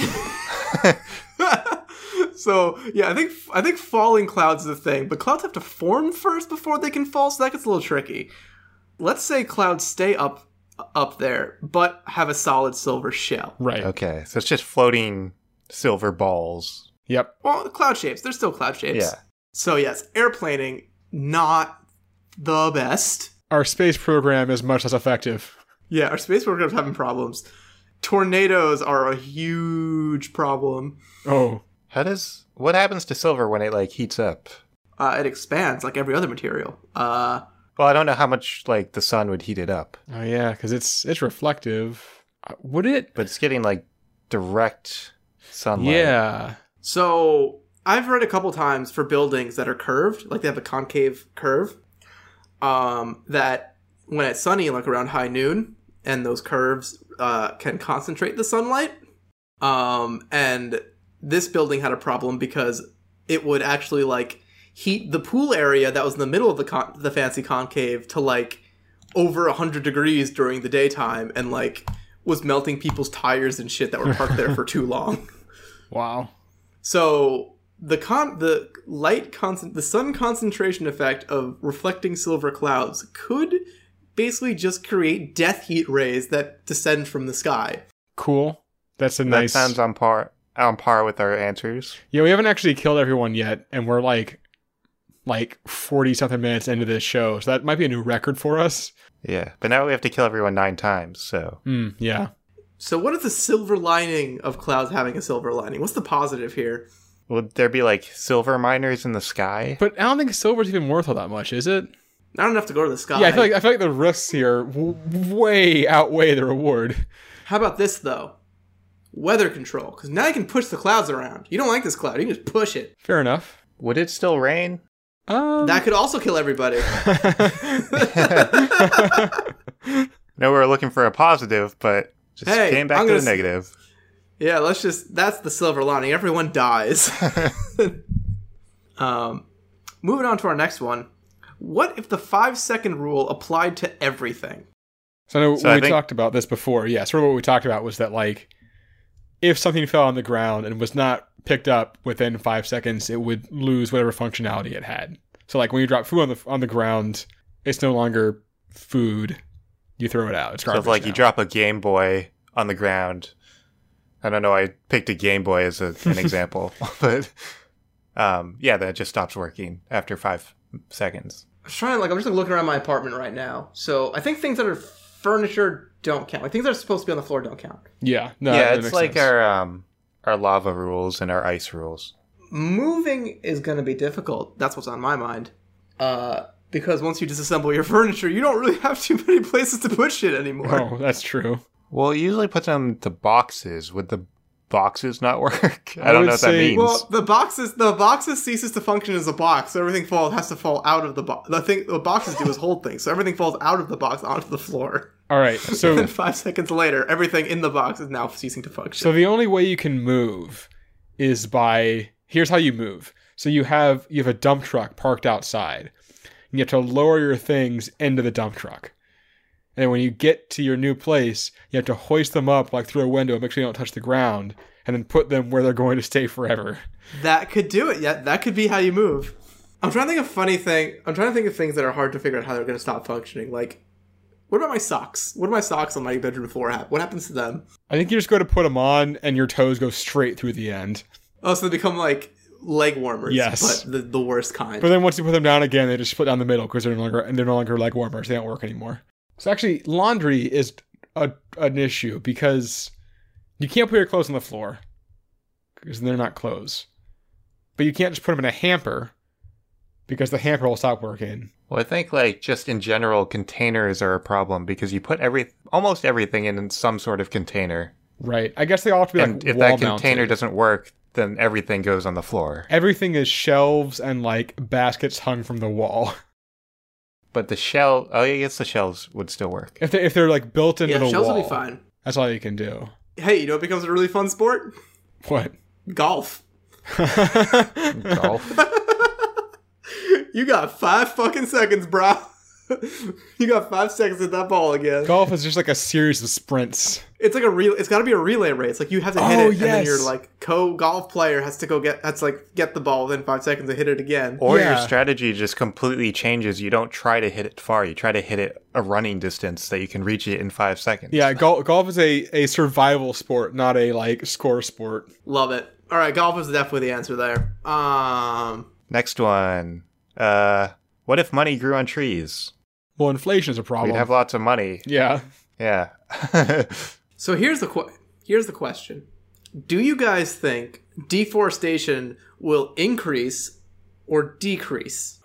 So yeah, I think I think falling clouds is a thing, but clouds have to form first before they can fall, so that gets a little tricky. Let's say clouds stay up up there, but have a solid silver shell.
Right.
Okay, so it's just floating silver balls.
Yep.
Well, cloud shapes. They're still cloud shapes.
Yeah.
So yes, airplaning, not the best.
Our space program is much less effective.
Yeah, our space program's having problems. Tornadoes are a huge problem.
Oh.
How does what happens to silver when it like heats up?
Uh, it expands like every other material. Uh,
Well, I don't know how much like the sun would heat it up,
Oh yeah, because it's it's reflective. Uh, Would it?
but it's getting like direct sunlight.
Yeah.
so I've read a couple times for buildings that are curved, like they have a concave curve, um, that when it's sunny, like around high noon, and those curves uh, can concentrate the sunlight. Um, and this building had a problem because it would actually like heat the pool area that was in the middle of the con- the fancy concave to like over one hundred degrees during the daytime, and like was melting people's tires and shit that were parked there for too long.
Wow.
So the con the light concent the sun concentration effect of reflecting silver clouds could basically just create death heat rays that descend from the sky.
Cool. That's a
That
nice.
sounds on par on par with our answers.
Yeah, we haven't actually killed everyone yet, and we're like, like forty something minutes into this show, so that might be a new record for us.
Yeah, but now we have to kill everyone nine times. So
Hmm. Yeah.
So what is the silver lining of clouds having a silver lining? What's the positive here?
would there be like silver miners in the sky?
But I don't think silver's even worth all that much, is it?
Not enough to go to the sky.
Yeah, I feel like I feel like the risks here w- way outweigh the reward.
How about this, though? Weather control. Because now you can push the clouds around. You don't like this cloud. You can just push it.
Fair enough.
Would it still rain?
Um,
That could also kill everybody.
No, we were looking for a positive, but just
Hey,
came back
I'm
to
gonna
the
s-
negative.
Yeah, let's just... That's the silver lining. Everyone dies. um, moving on to our next one. What if the five-second rule applied to everything?
so I know
So I
we
think-
talked about this before. Yeah, sort of what we talked about was that like, if something fell on the ground and was not picked up within five seconds, it would lose whatever functionality it had. So like when you drop food on the on the ground, it's no longer food. You throw it out. It's
So
garbage.
if like you
now.
drop a Game Boy on the ground, I don't know, I picked a Game Boy as a, an example, but um, yeah, then it just stops working after five seconds.
I was trying, like, I'm just like, looking around my apartment right now. So I think things that are furniture don't count. Like, things that are supposed to be on the floor don't count.
Yeah, no,
yeah,
that
it's
makes
like
sense.
our um, our lava rules and our ice rules.
Moving is going to be difficult. That's what's on my mind. Uh, because once you disassemble your furniture, you don't really have too many places to put shit anymore.
Oh, that's true.
Well, it usually puts them to boxes. Would the boxes not work? I,
I
don't
would
know what that
say-
means.
Well, the boxes the boxes ceases to function as a box, so everything fall has to fall out of the box. The thing the boxes do is hold things, so everything falls out of the box onto the floor.
All right,
And
so
then five seconds later, everything in the box is now ceasing to function.
so the only way you can move is by here's how you move. So you have you have a dump truck parked outside. You have to lower your things into the dump truck. And then when you get to your new place, you have to hoist them up like through a window, make sure you don't touch the ground, and then put them where they're going to stay forever.
That could do it. Yeah, that could be how you move. I'm trying to think of funny thing. I'm trying to think of things that are hard to figure out how they're going to stop functioning. Like, what about my socks? What do my socks on my bedroom floor have? What happens to them?
I think you just go to put them on, and your toes go straight through the end.
Oh, so they become like leg warmers.
Yes.
But the, the worst kind.
But then once you put them down again, they just split down the middle because they're no longer and they're no longer leg warmers. They don't work anymore. So actually, laundry is a, an issue because you can't put your clothes on the floor because they're not clothes. But you can't just put them in a hamper because the hamper will stop working.
Well, I think like just in general, containers are a problem because you put every almost everything in some sort of container,
Right. I guess they all have to be
and
like
if
wall
that container
mounted.
doesn't work, then everything goes on the floor.
Everything is shelves and like baskets hung from the wall.
But the shell, oh, yeah, I guess the shelves would still work.
If they if they're like built into
yeah,
the
shells
wall,
will be fine.
that's all you can do.
Hey, you know what becomes a really fun sport?
What?
Golf.
Golf.
You got five fucking seconds, bro. You got five seconds at that ball again.
Golf is just like a series of sprints.
It's like a real. It's got to be a relay race. Like you have to hit
Oh,
it, and then
yes.
your like co-golf player has to go get. Has to like get the ball within five seconds and hit it again.
Or
Yeah.
your strategy just completely changes. You don't try to hit it far. You try to hit it a running distance that you can reach it in five seconds.
Yeah, golf golf is a, a survival sport, not a like score sport.
Love it. All right, golf is definitely the answer there. Um,
Next one. Uh, What if money grew on trees?
Well, inflation is a problem.
We'd have lots of money.
Yeah.
Yeah.
So here's the qu- here's the question. Do you guys think deforestation will increase or decrease?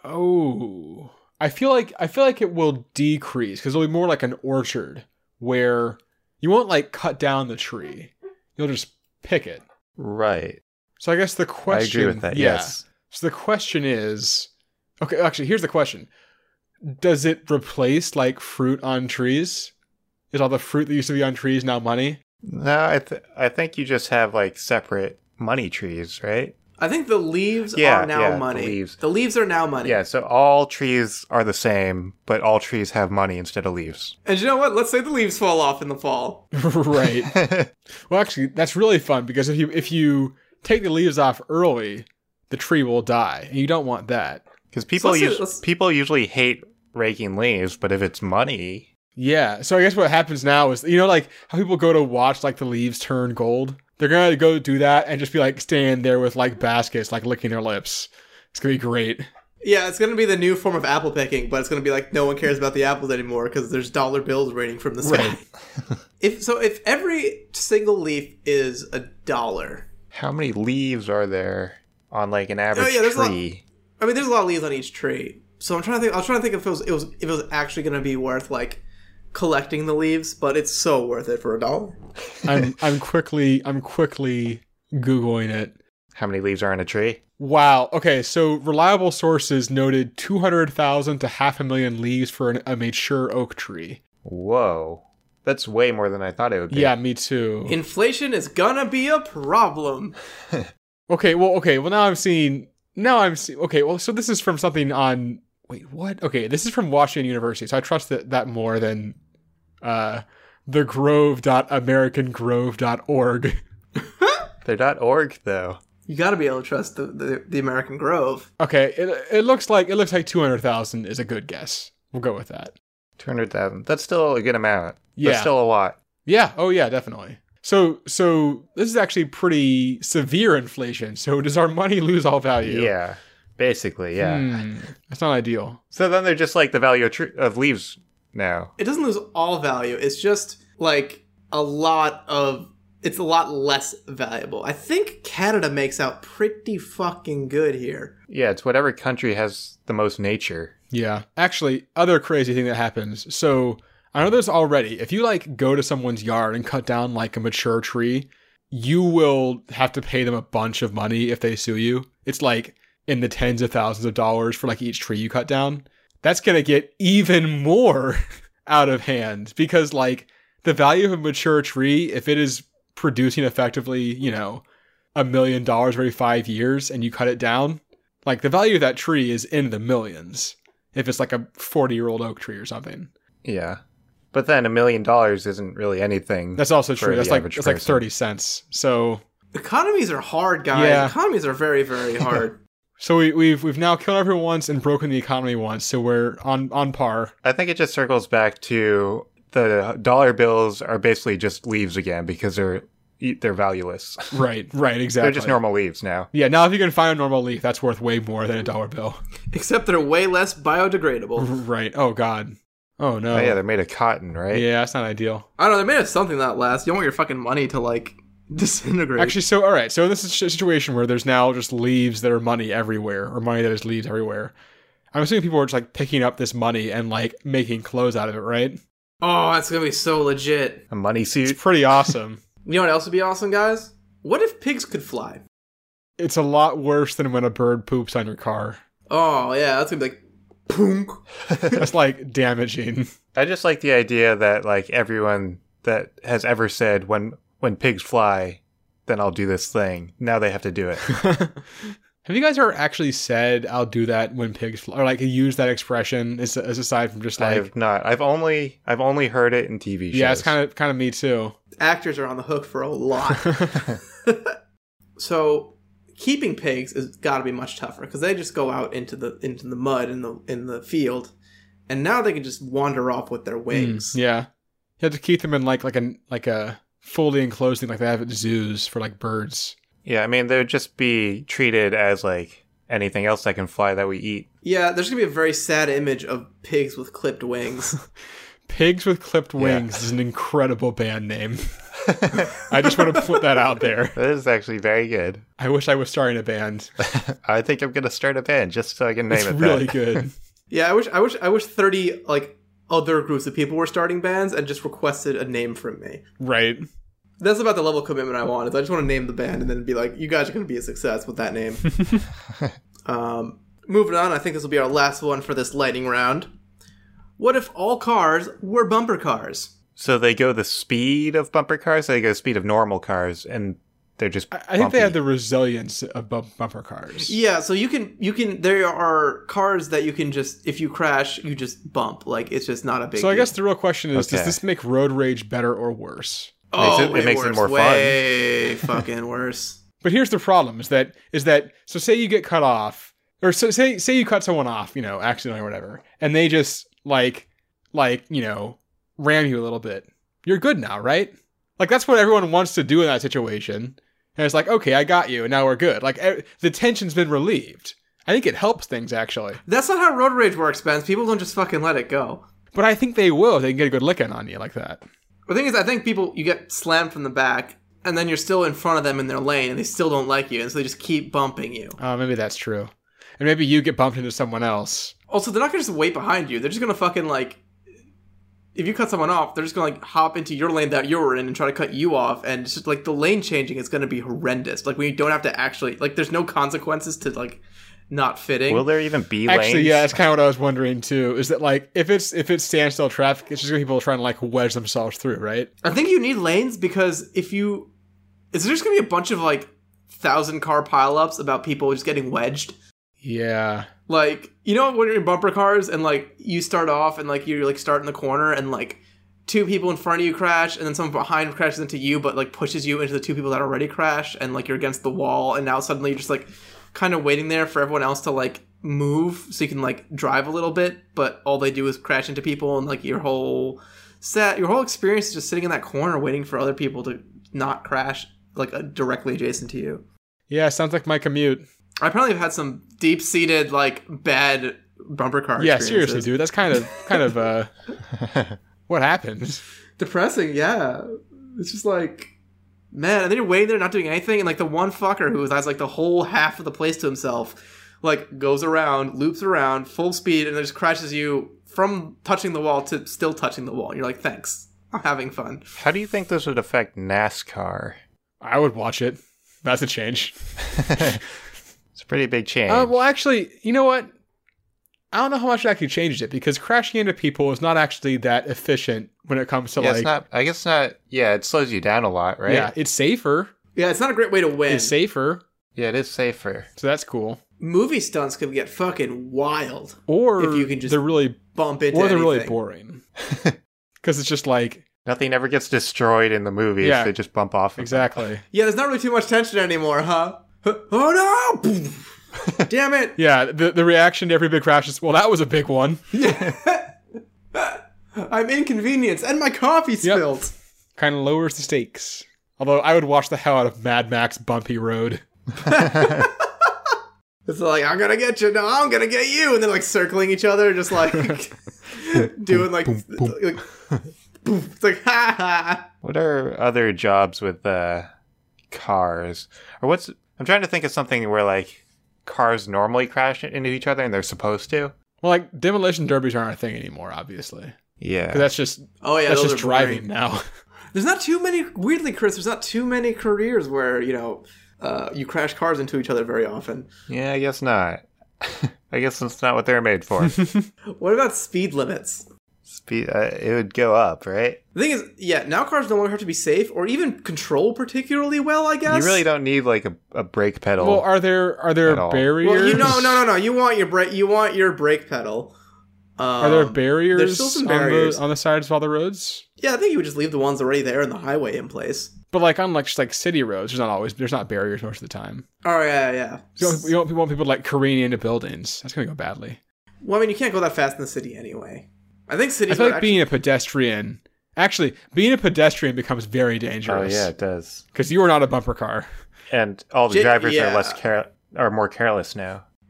Oh. I feel like I feel like it will decrease because it'll be more like an orchard where you won't like cut down the tree. You'll just pick it.
Right.
So I guess the question
I agree with that,
yeah.
yes.
So the question is okay, actually here's the question. Does it replace like fruit on trees? Is all the fruit that used to be on trees now money?
No, I th- I think you just have like separate money trees, right?
I think the leaves
Yeah,
are now
yeah, the
money.
leaves.
The leaves are now money.
Yeah, so all trees are the same, but all trees have money instead of leaves.
And you know what? Let's say the leaves fall off in the fall.
Right. Well, actually, that's really fun because if you if you take the leaves off early, the tree will die, and you don't want that.
Because people
let's say-
us-
let's-
people usually hate raking leaves, but if it's money,
Yeah. So I guess what happens now is, you know, like how people go to watch like the leaves turn gold. They're gonna go do that and just be like stand there with like baskets, like licking their lips. It's gonna be great.
Yeah, it's going to be the new form of apple picking, but it's going to be like no one cares about the apples anymore because there's dollar bills raining from the sky.
Right.
If so, if every single leaf is a dollar,
how many leaves are there on like an average
Oh, yeah, there's a lot-
tree?
I mean, there's a lot of leaves on each tree. So I'm trying to think. I was trying to think if it was, it was if it was actually going to be worth like collecting the leaves, but it's so worth it for a dollar.
I'm I'm quickly I'm quickly Googling it.
How many leaves are in a tree?
Wow. Okay, so reliable sources noted two hundred thousand to half a million leaves for an, a mature oak tree.
Whoa. That's way more than I thought it would be.
Yeah, me too.
Inflation is gonna be a problem.
Okay, well, okay, well now I'm seeing now I'm seeing. Okay, well, so this is from something on. Wait, what? Okay, this is from Washington University, so I trust that that more than uh, the grove dot american grove dot org.
They're .org though.
You got to be able to trust the, the the American Grove.
Okay, it it looks like it looks like two hundred thousand is a good guess. We'll go with that.
two hundred thousand. That's still a good amount.
Yeah.
That's still a lot.
Yeah. Oh, yeah. Definitely. So, so this is actually pretty severe inflation. So, does our money lose all value?
Yeah. Basically, yeah.
Hmm, that's not ideal.
So then they're just like the value of, tr- of leaves now.
It doesn't lose all value. It's just like a lot of. It's a lot less valuable. I think Canada makes out pretty fucking good here.
Yeah, it's whatever country has the most nature.
Yeah. Actually, other crazy thing that happens. So, I know there's already. If you like go to someone's yard and cut down like a mature tree, you will have to pay them a bunch of money if they sue you. It's like in the tens of thousands of dollars for like each tree you cut down. That's going to get even more out of hand because like the value of a mature tree, if it is producing effectively, you know, a million dollars every five years and you cut it down, like the value of that tree is in the millions if it's like a forty year old oak tree or something.
Yeah. But then a million dollars isn't really anything.
That's also
for
true.
the
That's like
average
that's like
person.
thirty cents. So
Economies are hard, guys.
Yeah.
Economies are very, very hard.
so we, we've we've now killed everyone once and broken the economy once. So we're on on par.
I think it just circles back to the dollar bills are basically just leaves again because they're they're valueless.
Right. Right. Exactly.
They're just normal leaves now.
Yeah. Now if you can find a normal leaf, that's worth way more than a dollar bill.
Except they're way less biodegradable.
Right. Oh God. Oh no.
Oh yeah, they're made of cotton, right?
Yeah, that's not ideal.
I don't know. They made it something that lasts. You don't want your fucking money to like disintegrate.
Actually, so all right. So this is a situation where there's now just leaves that are money everywhere, or money that is leaves everywhere. I'm assuming people are just like picking up this money and like making clothes out of it, right?
oh, that's gonna be so legit.
A money
It's
suit.
pretty awesome.
You know what else would be awesome, guys? What if pigs could fly?
It's a lot worse than when a bird poops on your car.
Oh yeah, that's gonna be like, punk.
That's like damaging.
I just like the idea that like everyone that has ever said when when pigs fly, then I'll do this thing. Now they have to do it.
Have you guys ever actually said "I'll do that" when pigs fly, or like use that expression as, as aside from just
I
like
have not. I've only I've only heard it in T V shows.
yeah, it's kind of kind of me too.
Actors are on the hook for a lot. So keeping pigs has got to be much tougher because they just go out into the into the mud in the in the field, and now they can just wander off with their wings.
Mm, yeah, you have to keep them in like like a like a fully enclosed thing like they have at zoos for like birds.
Yeah, I mean they would just be treated as like anything else that can fly that we eat.
Yeah, there's gonna be a very sad image of pigs with clipped wings.
Pigs with Clipped Wings
Yeah.
is an incredible band name. I just want to put that out there.
That is actually very good.
I wish I was starting a band.
I think I'm gonna start a band just so I can name
It's
it
really
that.
good.
Yeah, I wish, I wish, I wish thirty like other groups of people were starting bands and just requested a name from me.
Right.
That's about the level of commitment I want. Is I just want to name the band and then be like, you guys are going to be a success with that name. um, moving on, I think this will be our last one for this lightning round. What if all cars were bumper cars?
So they go the speed of bumper cars, or they go the speed of normal cars, and they're just
I, I think
bumpy?
they have the resilience of bump- bumper cars.
Yeah, so you can, you can, there are cars that you can just, if you crash, you just bump. Like, it's just not a big
So I
deal.
guess the real question is,
Okay.
does this make road rage better or worse?
Oh,
Makes it- it
way
makes it
worse,
more fun.
way fucking worse.
But here's the problem: is that is that so say you get cut off, or so, say say you cut someone off, you know, accidentally or whatever, and they just like like you know ram you a little bit. You're good now, right? Like that's what everyone wants to do in that situation. And it's like, okay, I got you, and now we're good. Like e- the tension's been relieved. I think it helps things actually.
That's not how road rage works, Ben. People don't just fucking let it go.
But I think they will. If they can get a good licking on you like that.
The thing is, I think people, you get slammed from the back, and then you're still in front of them in their lane, and they still don't like you, and so they just keep bumping you.
Oh, maybe that's true. And maybe you get bumped into someone else.
Also, they're not gonna just wait behind you. They're just gonna fucking, like, if you cut someone off, they're just gonna, like, hop into your lane that you were in and try to cut you off, and it's just, like, the lane changing is gonna be horrendous. Like, we don't have to actually, like, there's no consequences to, like, not fitting.
Will there even be
Actually,
lanes?
yeah, that's kind of what I was wondering too. Is that like if it's if it's standstill traffic, it's just gonna be people trying to like wedge themselves through, right?
I think you need lanes because if you, is there just gonna be a bunch of, like, thousand car pileups about people just getting wedged?
Yeah.
Like, you know when you're in bumper cars and, like, you start off and, like, you're, like, starting the corner and, like, two people in front of you crash and then someone behind crashes into you but, like, pushes you into the two people that already crashed and, like, you're against the wall and now suddenly you're just, like, kind of waiting there for everyone else to, like, move so you can, like, drive a little bit, but all they do is crash into people and, like, your whole set, your whole experience is just sitting in that corner waiting for other people to not crash, like, uh, directly adjacent to you.
Yeah, sounds like my commute.
I probably have had some deep-seated, like, bad bumper car
Yeah,
experiences.
seriously, dude. That's kind of kind of uh what happens.
Depressing, yeah. It's just like, man, and then you're waiting there not doing anything, and, like, the one fucker who has, like, the whole half of the place to himself, like, goes around, loops around, full speed, and then just crashes you from touching the wall to still touching the wall. And you're like, thanks. I'm having fun.
How do you think this would affect NASCAR?
I would watch it. That's a change.
It's a pretty big change.
Uh, well, actually, you know what? I don't know how much it actually changes it because crashing into people is not actually that efficient when it comes to
yeah,
like.
it's not. I guess it's not. Yeah, it slows you down a lot, right?
Yeah, it's safer.
Yeah, it's not a great way to win.
It's safer,
Yeah, it is safer.
so that's cool.
Movie stunts could get fucking wild.
Or
If you can just
they're really,
Bump into
or they're really
anything.
boring because it's just like
Nothing ever gets destroyed in the movies.
Yeah.
They just bump off. Of
exactly.
Yeah, there's not really too much tension anymore, huh? Oh no! Damn it!
Yeah, the the reaction to every big crash is, well, that was a big one.
I'm inconvenienced and my coffee spilled.
Kind of lowers the stakes. Although I would watch the hell out of Mad Max Bumpy Road.
It's like, I'm gonna get you, no, I'm gonna get you, and they're like circling each other, just like doing like,
boom, boom.
like boom. It's like, ha ha.
What are other jobs with uh, cars? Or what's? I'm trying to think of something where like cars normally crash into each other and they're supposed to.
Well, like demolition derbies aren't a thing anymore, obviously.
Yeah.
'Cause that's just
Oh yeah,
that's
those
just
are boring.
driving now.
There's not too many, weirdly, Chris, there's not too many careers where, you know, uh, you crash cars into each other very often.
Yeah, I guess not. I guess that's not what they're made for.
What about speed limits?
Speed, uh, it would go up, right?
The thing is, yeah, now cars no longer have to be safe or even control particularly well, I guess.
You really don't need like a, a brake pedal.
Well, are there are there
At all.
barriers?
Well, you no, no, no, no. You want your brake. You want your brake pedal. Um,
Are there barriers,
There's still some
on
barriers.
the on the sides of all the roads?
Yeah, I think you would just leave the ones already there in the highway in place.
But like on like just like city roads, there's not always there's not barriers most of the time.
Oh yeah, yeah.
You don't, you don't want people like careening into buildings. That's gonna go badly.
Well, I mean, you can't go that fast in the city anyway. I think
I
cities.
feel
would
like
actually,
being a pedestrian. Actually, being a pedestrian becomes very
oh
dangerous.
yeah, it does.
because you are not a bumper car.
And all the
J-
drivers
yeah.
are less care are more careless now.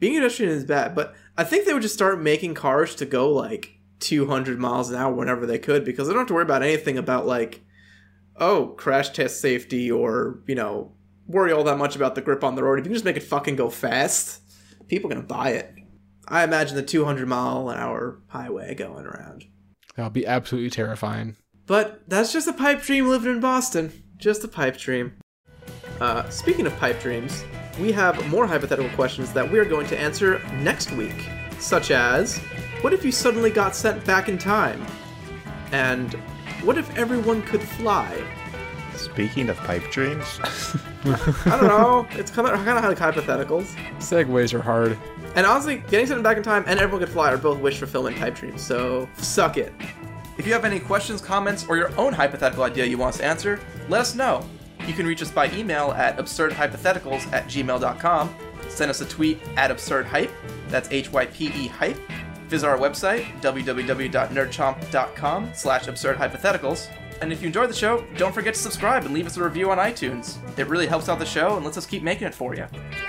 being a pedestrian is bad, but I think they would just start making cars to go like two hundred miles an hour whenever they could, because they don't have to worry about anything about like, oh, crash test safety, or, you know, worry all that much about the grip on the road. If you can just make it fucking go fast, people are gonna buy it. I imagine the two hundred mile an hour highway going around.
That would be absolutely terrifying.
But that's just a pipe dream living in Boston. Just a pipe dream. Uh, speaking of pipe dreams, we have more hypothetical questions that we're going to answer next week. Such as, what if you suddenly got sent back in time? And what if everyone could fly?
Speaking of pipe dreams,
I don't know. It's kind of kind of like hypotheticals.
Segways are hard.
And honestly, getting sent back in time and everyone could fly are both wish fulfillment type dreams, so suck it. If you have any questions, comments, or your own hypothetical idea you want us to answer, let us know. You can reach us by email at absurdhypotheticals at gmail dot com, send us a tweet at absurdhype, that's H Y P E hype, visit our website, w w w dot nerdchomp dot com slash absurdhypotheticals, and if you enjoyed the show, don't forget to subscribe and leave us a review on iTunes. It really helps out the show and lets us keep making it for you.